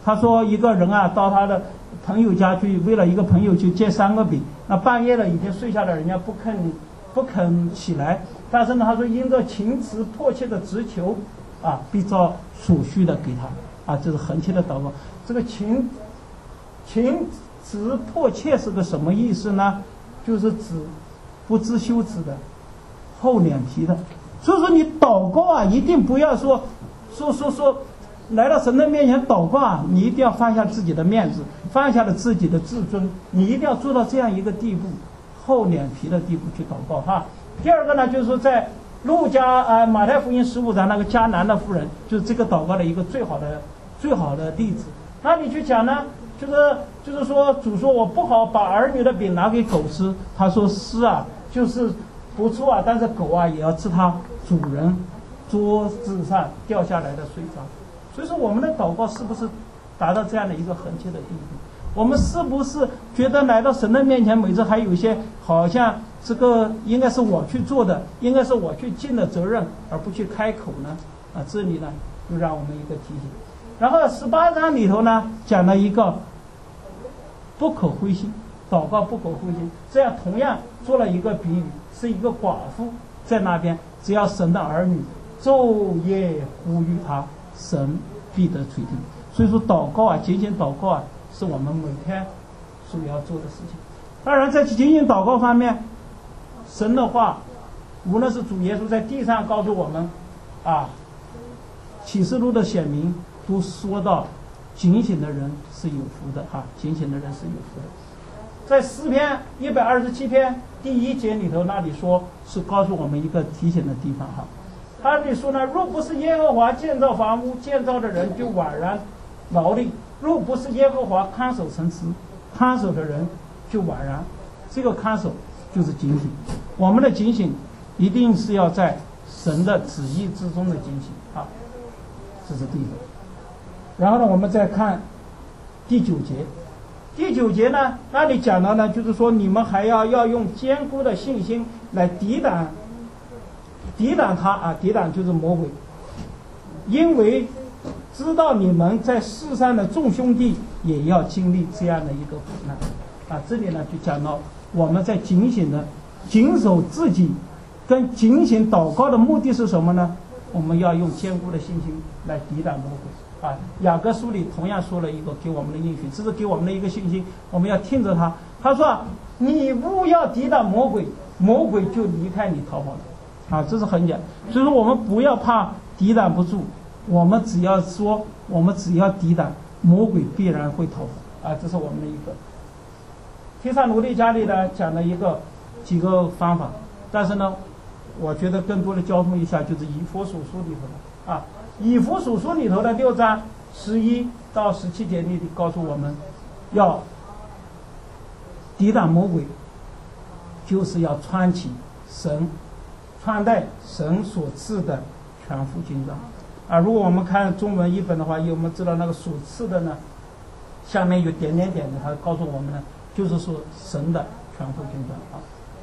他说一个人啊到他的朋友家去，为了一个朋友去借三个饼，那半夜了已经睡下了，人家不肯不肯起来，但是呢他说因着情辞迫切的直求啊，必照所需的给他啊，这是恒切的祷告。这个情情辞迫切是个什么意思呢？就是指不知羞耻的，厚脸皮的。所以说你祷告啊，一定不要说说说说来到神的面前祷告啊，你一定要放下自己的面子，放下了自己的自尊，你一定要做到这样一个地步，厚脸皮的地步去祷告哈。第二个呢，就是说在路加啊、呃、马太福音十五章那个迦南的妇人，就是这个祷告的一个最好的最好的例子。那你去讲呢，就是就是说主说我不好把儿女的饼拿给狗吃，他说是啊，就是不错啊，但是狗啊也要吃它主人桌子上掉下来的碎渣。所以说我们的祷告是不是达到这样的一个恒切的地步？我们是不是觉得来到神的面前，每次还有一些好像这个应该是我去做的，应该是我去尽的责任，而不去开口呢？啊，这里呢就让我们一个提醒。然后十八章里头呢讲了一个不可灰心，祷告不可灰心，这样同样做了一个比喻，是一个寡妇在那边，只要神的儿女昼夜呼吁他，神必得垂听。所以说祷告啊，仅仅祷告啊，是我们每天所要做的事情。当然在仅仅祷告方面，神的话无论是主耶稣在地上告诉我们啊，启示录的显明都说到警醒的人是有福的哈，警醒的人是有福的。在诗篇一百二十七篇第一节里头，那里说是告诉我们一个提醒的地方哈。他里说呢，若不是耶和华建造房屋，建造的人就枉然劳力；若不是耶和华看守城池，看守的人就枉然。这个看守就是警醒，我们的警醒一定是要在神的旨意之中的警醒啊，这是第一个。然后呢，我们再看第九节。第九节呢，那里讲到呢，就是说你们还要要用坚固的信心来抵挡，抵挡他啊，抵挡就是魔鬼，因为知道你们在世上的众兄弟也要经历这样的一个苦难啊。这里呢就讲到我们在警醒的谨守自己跟警醒祷告的目的是什么呢？我们要用坚固的信心来抵挡魔鬼。啊，雅各书里同样说了一个给我们的应许，这是给我们的一个信心，我们要听着他。他说、啊、你勿要抵挡魔鬼，魔鬼就离开你逃跑了。啊，这是很简单。所以说我们不要怕抵挡不住，我们只要说我们只要抵挡，魔鬼必然会逃跑。啊，这是我们的一个。提萨罗尼迦里呢讲了一个几个方法，但是呢我觉得更多的交通一下就是以弗所书里头的啊。以弗所书里头的六章十一到十七节里告诉我们，要抵挡魔鬼，就是要穿起神穿戴神所赐的全副军装啊。如果我们看中文译本的话，我们知道那个所赐的呢，下面有点点点的，它告诉我们呢，就是说神的全副军装啊。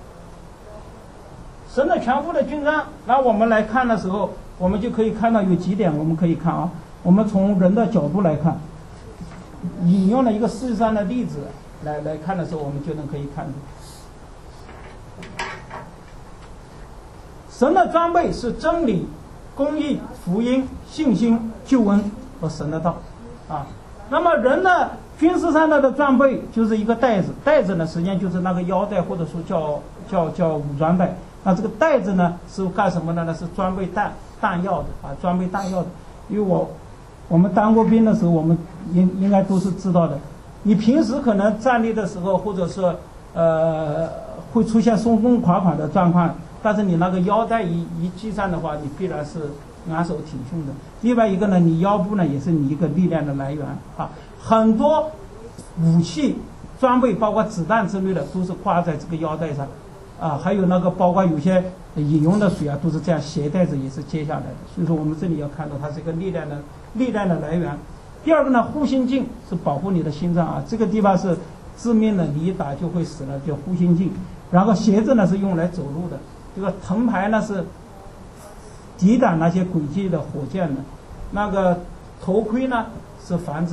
神的全副的军装，那我们来看的时候，我们就可以看到有几点，我们可以看啊。我们从人的角度来看，引用了一个世界上的例子来来看的时候，我们就能可以看出，神的装备是真理、公义、福音、信心、救恩和神的道啊。那么人的军事上的装备就是一个带子，带子呢实际上就是那个腰带，或者说叫叫叫武装带。那这个带子呢是干什么的呢？是装备弹弹药的啊，装备弹药的。因为我我们当过兵的时候，我们应应该都是知道的。你平时可能站立的时候，或者是呃会出现松松垮垮的状况，但是你那个腰带一一系上的话，你必然是昂首挺胸的。另外一个呢，你腰部呢也是你一个力量的来源啊。很多武器装备，包括子弹之类的，都是挂在这个腰带上。啊，还有那个包括有些饮用的水啊，都是这样携带着，也是接下来的。所以说我们这里要看到它是一个力量的力量的来源。第二个呢，护心镜是保护你的心脏啊，这个地方是致命的，你一打就会死了，叫护心镜。然后鞋子呢是用来走路的，这个藤牌呢是抵挡那些轨迹的火箭的，那个头盔呢是防止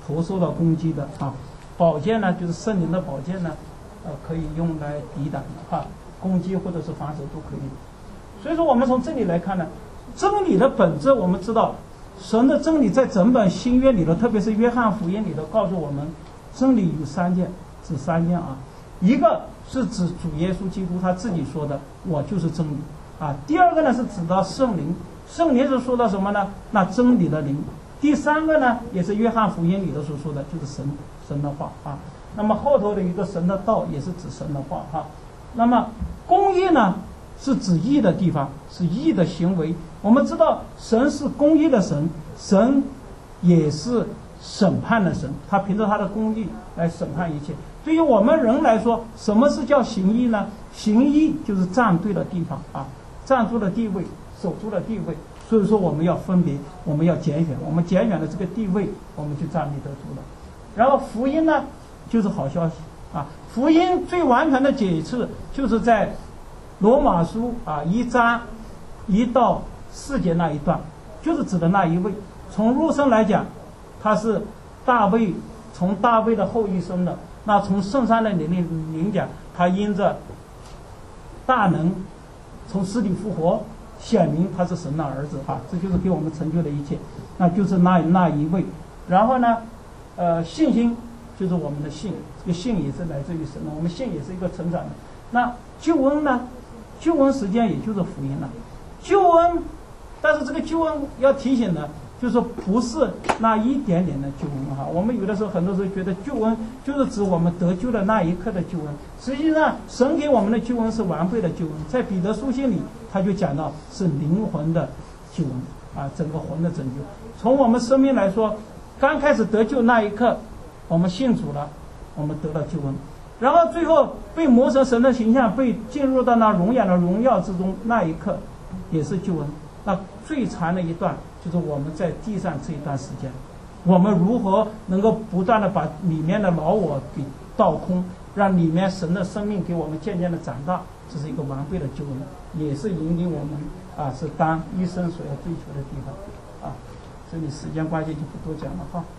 头受到攻击的啊。宝剑呢，就是圣灵的宝剑呢，呃，可以用来抵挡的啊，攻击或者是防守都可以。所以说，我们从这里来看呢，真理的本质，我们知道，神的真理在整本新约里头，特别是约翰福音里头，告诉我们，真理有三件，指三件啊。一个是指主耶稣基督他自己说的，我就是真理啊。第二个呢是指到圣灵，圣灵是说到什么呢？那真理的灵。第三个呢，也是约翰福音里头所说的，就是神神的话啊。那么后头的一个神的道也是指神的话哈、啊。那么公义呢，是指义的地方，是义的行为。我们知道神是公义的神，神也是审判的神，他凭着他的公义来审判一切。对于我们人来说，什么是叫行义呢？行义就是站对了地方啊，站住了地位，守住了地位。所以说我们要分别，我们要拣选，我们拣选了这个地位，我们就站立得住了。然后福音呢，就是好消息啊。福音最完全的解释就是在罗马书啊一章一到四节那一段，就是指的那一位。从入生来讲，他是大卫，从大卫的后裔生的。那从圣山的灵灵讲，他因着大能从死里复活，显明他是神的儿子啊，这就是给我们成就的一切，那就是那那一位。然后呢，呃，信心就是我们的信，这个信也是来自于神的，我们信也是一个成长的。那救恩呢？救恩实际上也就是福音了。救恩，但是这个救恩要提醒的，就是说不是那一点点的救恩哈。我们有的时候很多时候觉得救恩就是指我们得救的那一刻的救恩，实际上神给我们的救恩是完备的救恩。在彼得书信里，他就讲到是灵魂的救恩啊，整个魂的拯救。从我们生命来说，刚开始得救那一刻，我们信主了，我们得了救恩。然后最后被磨成神的形象，被进入到那荣耀的荣耀之中，那一刻也是救恩。那最长的一段就是我们在地上这一段时间，我们如何能够不断的把里面的老我给倒空，让里面神的生命给我们渐渐的长大，这是一个完备的救恩，也是引领我们啊，是当一生所要追求的地方啊。这里时间关系就不多讲了哈。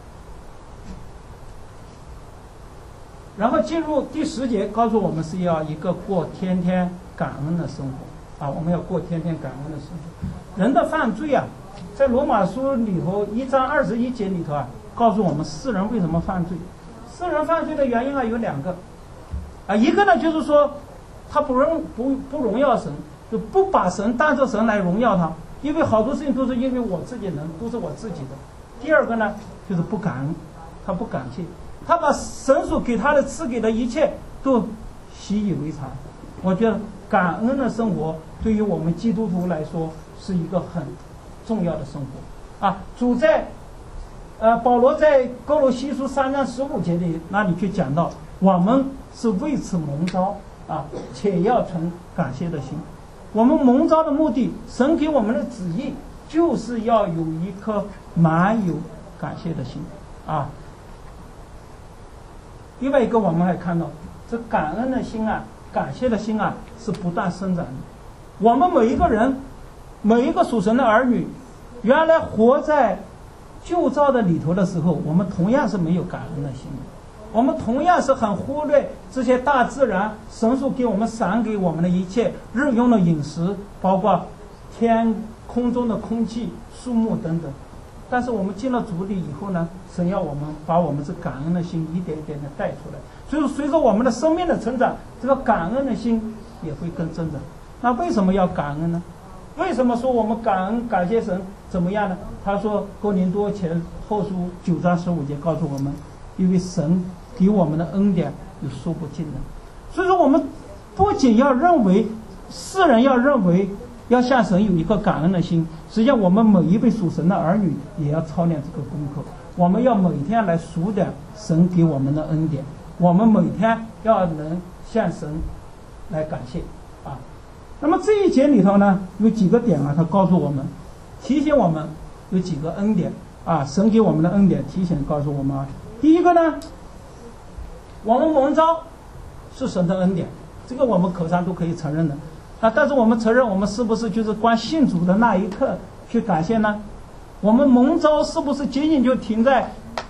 然后进入第十节，告诉我们是要一个过天天感恩的生活啊，我们要过天天感恩的生活。人的犯罪啊，在罗马书里头一章二十一节里头啊，告诉我们世人为什么犯罪。世人犯罪的原因啊有两个啊，一个呢就是说他不荣不不荣耀神，就不把神当作神来荣耀他，因为好多事情都是因为我自己能，都是我自己的。第二个呢就是不感恩，他不感谢。他把神所给他的赐给的一切都习以为常。我觉得感恩的生活对于我们基督徒来说是一个很重要的生活啊。主在呃保罗在哥罗西书三章十五节里那里去讲到，我们是为此蒙召啊，且要存感谢的心。我们蒙召的目的，神给我们的旨意就是要有一颗满有感谢的心啊。另外一个，我们还看到这感恩的心啊，感谢的心啊，是不断生长的。我们每一个人，每一个属神的儿女，原来活在旧造的里头的时候，我们同样是没有感恩的心的。我们同样是很忽略这些大自然神所给我们赏给我们的一切日用的饮食，包括天空中的空气、树木等等。但是我们进了主里以后呢，神要我们把我们这感恩的心一点一点的带出来。所以随着我们的生命的成长，这个感恩的心也会更增长。那为什么要感恩呢？为什么说我们感恩感谢神怎么样呢？他说哥林多前后书九章十五节告诉我们，因为神给我们的恩典有说不尽的。所以说我们不仅要认为世人要认为要向神有一个感恩的心，实际上我们每一位属神的儿女也要操练这个功课。我们要每天来数点神给我们的恩典，我们每天要能向神来感谢啊。那么这一节里头呢，有几个点啊，他告诉我们，提醒我们有几个恩典啊，神给我们的恩典提醒告诉我们啊。第一个呢，我们蒙召是神的恩典，这个我们口上都可以承认的啊。但是我们承认，我们是不是就是光信主的那一刻去感谢呢？我们蒙召是不是仅仅就停在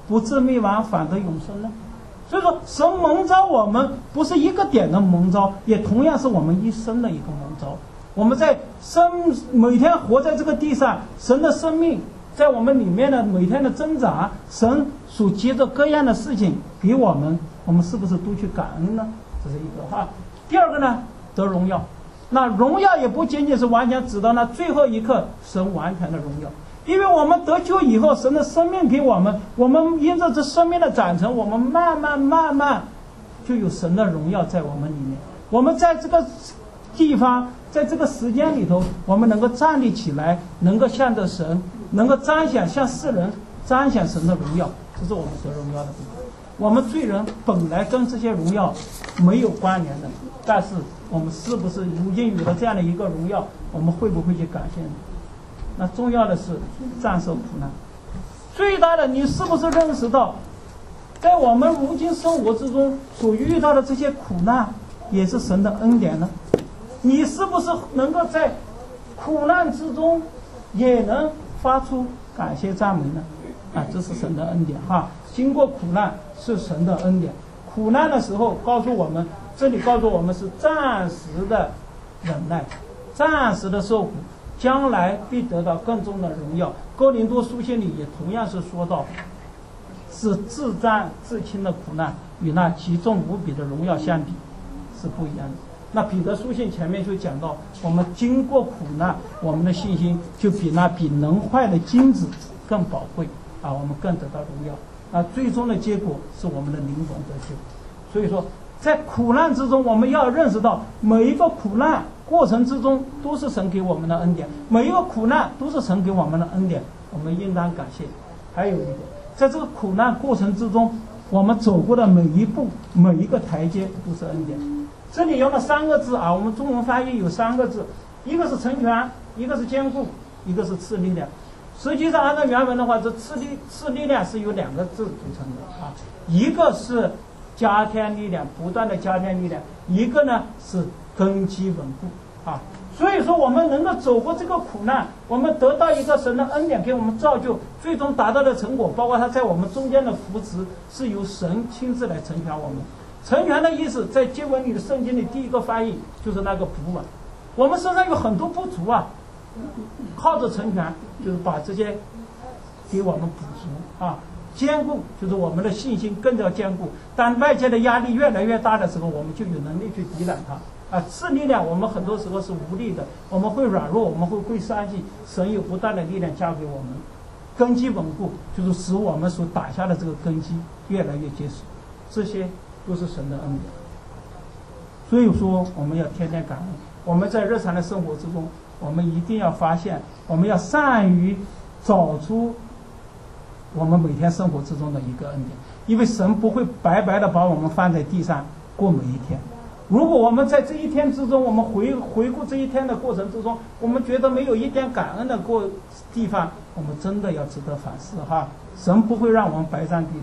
不至灭亡，反得永生呢？所以说，神蒙召我们不是一个点的蒙召，也同样是我们一生的一个蒙召。我们在生每天活在这个地上，神的生命在我们里面的每天的增长，神所接着各样的事情给我们，我们是不是都去感恩呢？这是一个哈。第二个呢，得荣耀。那荣耀也不仅仅是完全指到那最后一刻神完全的荣耀，因为我们得救以后，神的生命给我们，我们因着这生命的长成，我们慢慢慢慢就有神的荣耀在我们里面。我们在这个地方，在这个时间里头，我们能够站立起来，能够向着神，能够彰显向世人彰显神的荣耀，这是我们得荣耀的地方。我们罪人本来跟这些荣耀没有关联的，但是我们是不是如今有了这样的一个荣耀，我们会不会去感谢呢？那重要的是战胜苦难。最大的，你是不是认识到，在我们如今生活之中所遇到的这些苦难，也是神的恩典呢？你是不是能够在苦难之中，也能发出感谢赞美呢？啊，这是神的恩典哈！经过苦难是神的恩典。苦难的时候告诉我们，这里告诉我们是暂时的忍耐，暂时的受苦，将来必得到更重的荣耀。哥林多书信里也同样是说到，是自战自轻的苦难与那极重无比的荣耀相比是不一样的。那彼得书信前面就讲到，我们经过苦难，我们的信心就比那比能坏的金子更宝贵啊，我们更得到荣耀啊。最终的结果是我们的灵魂得救。所以说，在苦难之中，我们要认识到每一个苦难过程之中都是神给我们的恩典，每一个苦难都是神给我们的恩典，我们应当感谢。还有一点，在这个苦难过程之中，我们走过的每一步每一个台阶都是恩典。这里用了三个字啊，我们中文翻译有三个字，一个是成全，一个是坚固，一个是赐力量。实际上按照原文的话，这赐力赐力量是由两个字组成的啊，一个是加添力量，不断的加添力量，一个呢是根基稳固啊。所以说我们能够走过这个苦难，我们得到一个神的恩典给我们造就，最终达到的成果，包括他在我们中间的扶持，是由神亲自来成全我们。成全的意思在经文里的圣经里第一个翻译就是那个补满，我们身上有很多不足啊，靠着成全就是把这些给我们补足啊。坚固就是我们的信心更加坚固，当外界的压力越来越大的时候，我们就有能力去抵挡它啊。赐力量我们很多时候是无力的，我们会软弱，我们会会伤心，神有不断的力量加给我们。根基稳固就是使我们所打下的这个根基越来越结实，这些都是神的恩典。所以说我们要天天感恩，我们在日常的生活之中，我们一定要发现，我们要善于找出我们每天生活之中的一个恩典，因为神不会白白的把我们放在地上过每一天。如果我们在这一天之中，我们回回顾这一天的过程之中，我们觉得没有一点感恩的过地方，我们真的要值得反思哈。神不会让我们白占地图。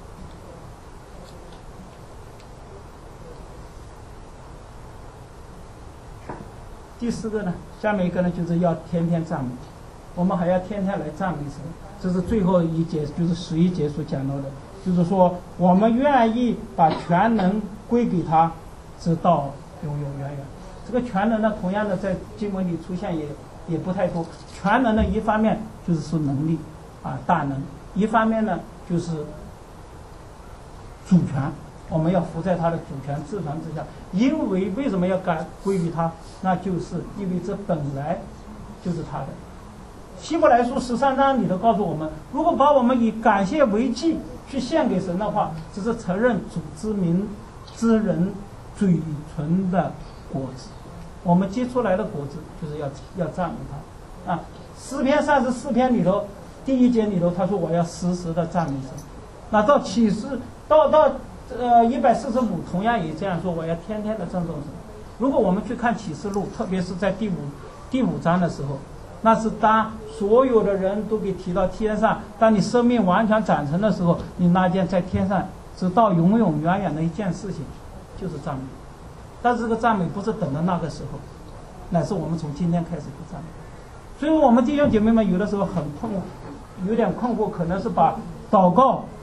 第四个呢，下面一个呢，就是要天天赞美，我们还要天天来赞美神。这是最后一节，就是十一节所讲到的，就是说我们愿意把全能归给他，直到永永远远。这个全能呢，同样的在经文里出现也也不太多。全能呢，一方面就是说能力啊，大能；一方面呢就是主权，我们要服在他的主权治权之下。因为为什么要该归于他？那就是因为这本来就是他的。希伯来书十三章里头告诉我们，如果把我们以感谢为祭去献给神的话，只是承认主之名之人嘴唇的果子。我们结出来的果子就是要要赞美他啊。诗篇三十四篇里头第一节里头他说我要时时的赞美神。那到启示到到呃一百四十五同样也这样说，我要天天的赞颂神。如果我们去看启示录，特别是在第五第五章的时候，那是当所有的人都给提到天上，当你生命完全长成的时候，你那件在天上直到永永远远的一件事情，就是赞美。但是这个赞美不是等到那个时候，乃是我们从今天开始就赞美。所以我们弟兄姐妹们有的时候很困，有点困惑，可能是把祷告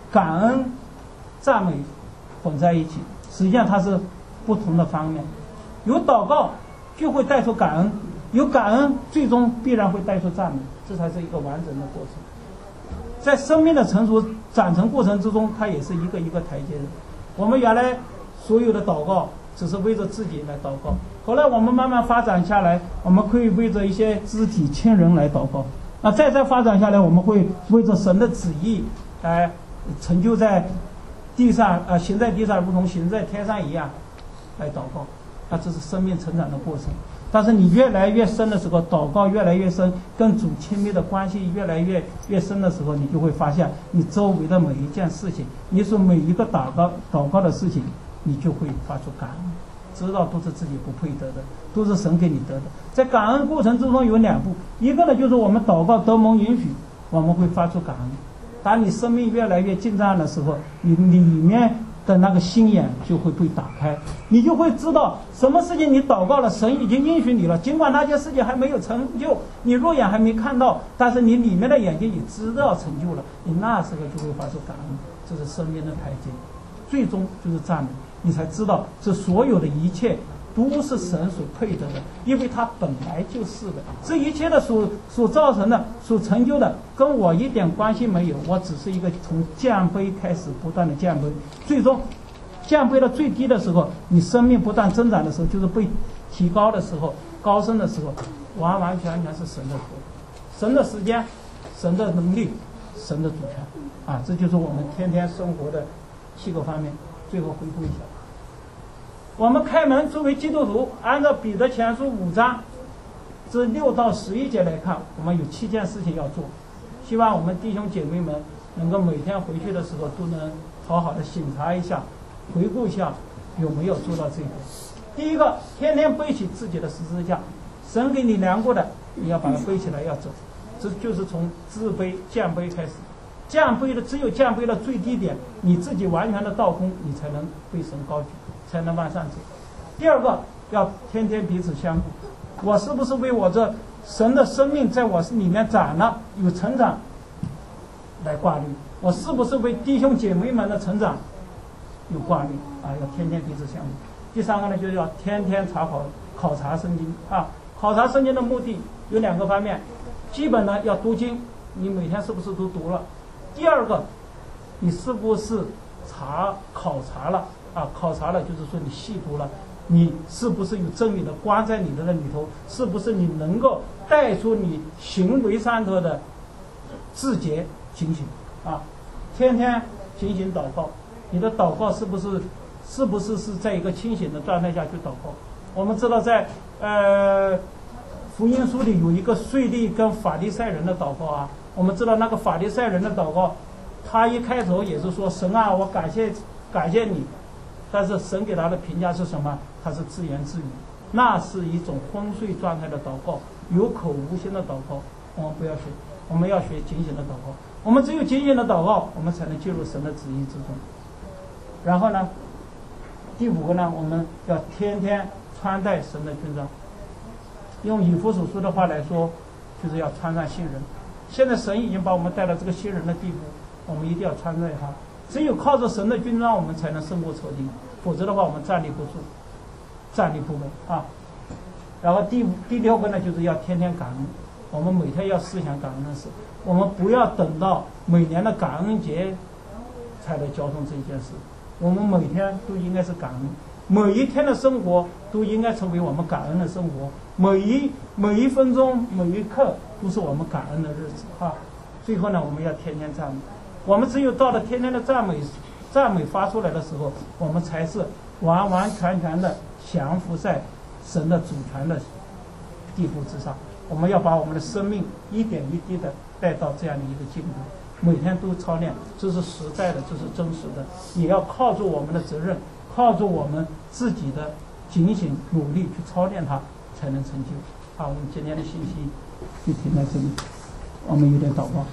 感恩、赞美混在一起，实际上它是不同的方面。有祷告就会带出感恩，有感恩最终必然会带出赞美，这才是一个完整的过程。在生命的成熟长成过程之中，它也是一个一个台阶的。我们原来所有的祷告只是为着自己来祷告，后来我们慢慢发展下来，我们可以为着一些肢体亲人来祷告。那再再发展下来，我们会为着神的旨意来成就在地上啊、呃，行在地上如同行在天上一样来祷告。那这是生命成长的过程。但是你越来越深的时候，祷告越来越深，跟主亲密的关系越来越越深的时候，你就会发现你周围的每一件事情，你所每一个祷告祷告的事情，你就会发出感恩，知道都是自己不配得的，都是神给你得的。在感恩过程之中有两步，一个呢就是我们祷告得蒙允许，我们会发出感恩。当你生命越来越进展的时候，你里面的那个心眼就会被打开，你就会知道什么事情你祷告了，神已经应许你了，尽管那些事情还没有成就，你肉眼还没看到，但是你里面的眼睛已知道成就了，你那时候就会发出感恩。这是生命的台阶，最终就是赞美，你才知道这所有的一切都是神所配得的，因为他本来就是的。这一切的所所造成的、所成就的，跟我一点关系没有。我只是一个从降杯开始不断的降杯，最终降杯到最低的时候，你生命不断增长的时候，就是被提高的时候、高升的时候，完完全全是神的手，神的时间、神的能力、神的主权啊！这就是我们天天生活的七个方面。最后回顾一下。我们开门作为基督徒，按照彼得前书五章这六到十一节来看，我们有七件事情要做。希望我们弟兄姐妹们能够每天回去的时候都能好好的审查一下，回顾一下有没有做到这个。第一个，天天背起自己的十字架，神给你量过的，你要把它背起来要走，这就是从自卑降卑开始。降卑的只有降卑的最低点，你自己完全的倒空，你才能被神高举，才能往上走。第二个，要天天彼此相顾。我是不是为我这神的生命在我里面长了有成长来挂虑？我是不是为弟兄姐妹们的成长有挂虑啊？要天天彼此相顾。第三个呢，就是要天天查考考察圣经啊。考察圣经的目的有两个方面，基本呢要读经，你每天是不是都读了？第二个，你是不是查考察了啊？考察了就是说你细读了，你是不是有真理的光在你的里头？是不是你能够带出你行为上头的自觉警醒啊？天天警醒祷告，你的祷告是不是是不是是在一个清醒的状态下去祷告？我们知道在呃福音书里有一个税吏跟法利赛人的祷告啊。我们知道那个法利赛人的祷告，他一开头也是说神啊，我感谢感谢你，但是神给他的评价是什么？他是自言自语，那是一种昏睡状态的祷告，有口无心的祷告。我们不要学，我们要学警醒的祷告。我们只有警醒的祷告，我们才能进入神的旨意之中。然后呢，第五个呢，我们要天天穿戴神的军装。用以弗所书的话来说，就是要穿上新人。现在神已经把我们带到这个新人的地步，我们一定要穿戴它。只有靠着神的军装，我们才能胜过仇敌，否则的话，我们站立不住，站立不稳啊。然后第五、第六个呢，就是要天天感恩。我们每天要思想感恩的事，我们不要等到每年的感恩节才来交通这一件事。我们每天都应该是感恩，每一天的生活都应该成为我们感恩的生活。每一每一分钟、每一刻都是我们感恩的日子哈。最后呢，我们要天天赞美。我们只有到了天天的赞美、赞美发出来的时候，我们才是完完全全的降服在神的主权的地步之上。我们要把我们的生命一点一滴的带到这样的一个境界，每天都操练，这是实在的，这是真实的。也要靠住我们的责任，靠住我们自己的警醒努力去操练它，才能成就。好，我们今天的信息就停在这里，我们有点祷告。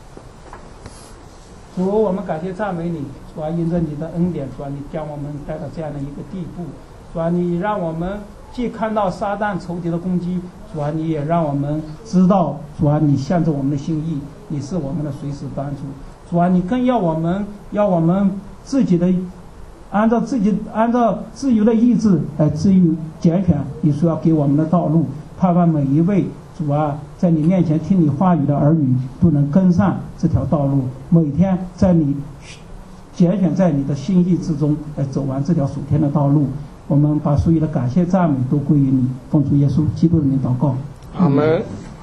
主，我们感谢赞美你，主啊，因着你的恩典，主啊，你将我们带到这样的一个地步，主啊，你让我们既看到撒旦仇敌的攻击，主啊，你也让我们知道，主啊，你向着我们的心意，你是我们的随时帮助。 主啊，你更要我们要我们自己的按照自己按照自由的意志来自由拣选你所要给我们的道路，盼望每一位主啊，在你面前听你话语的儿女都能跟上这条道路，每天在你拣选在你的心意之中来走完这条属天的道路。我们把所有的感谢赞美都归于你，奉主耶稣基督的名祷告， 阿门。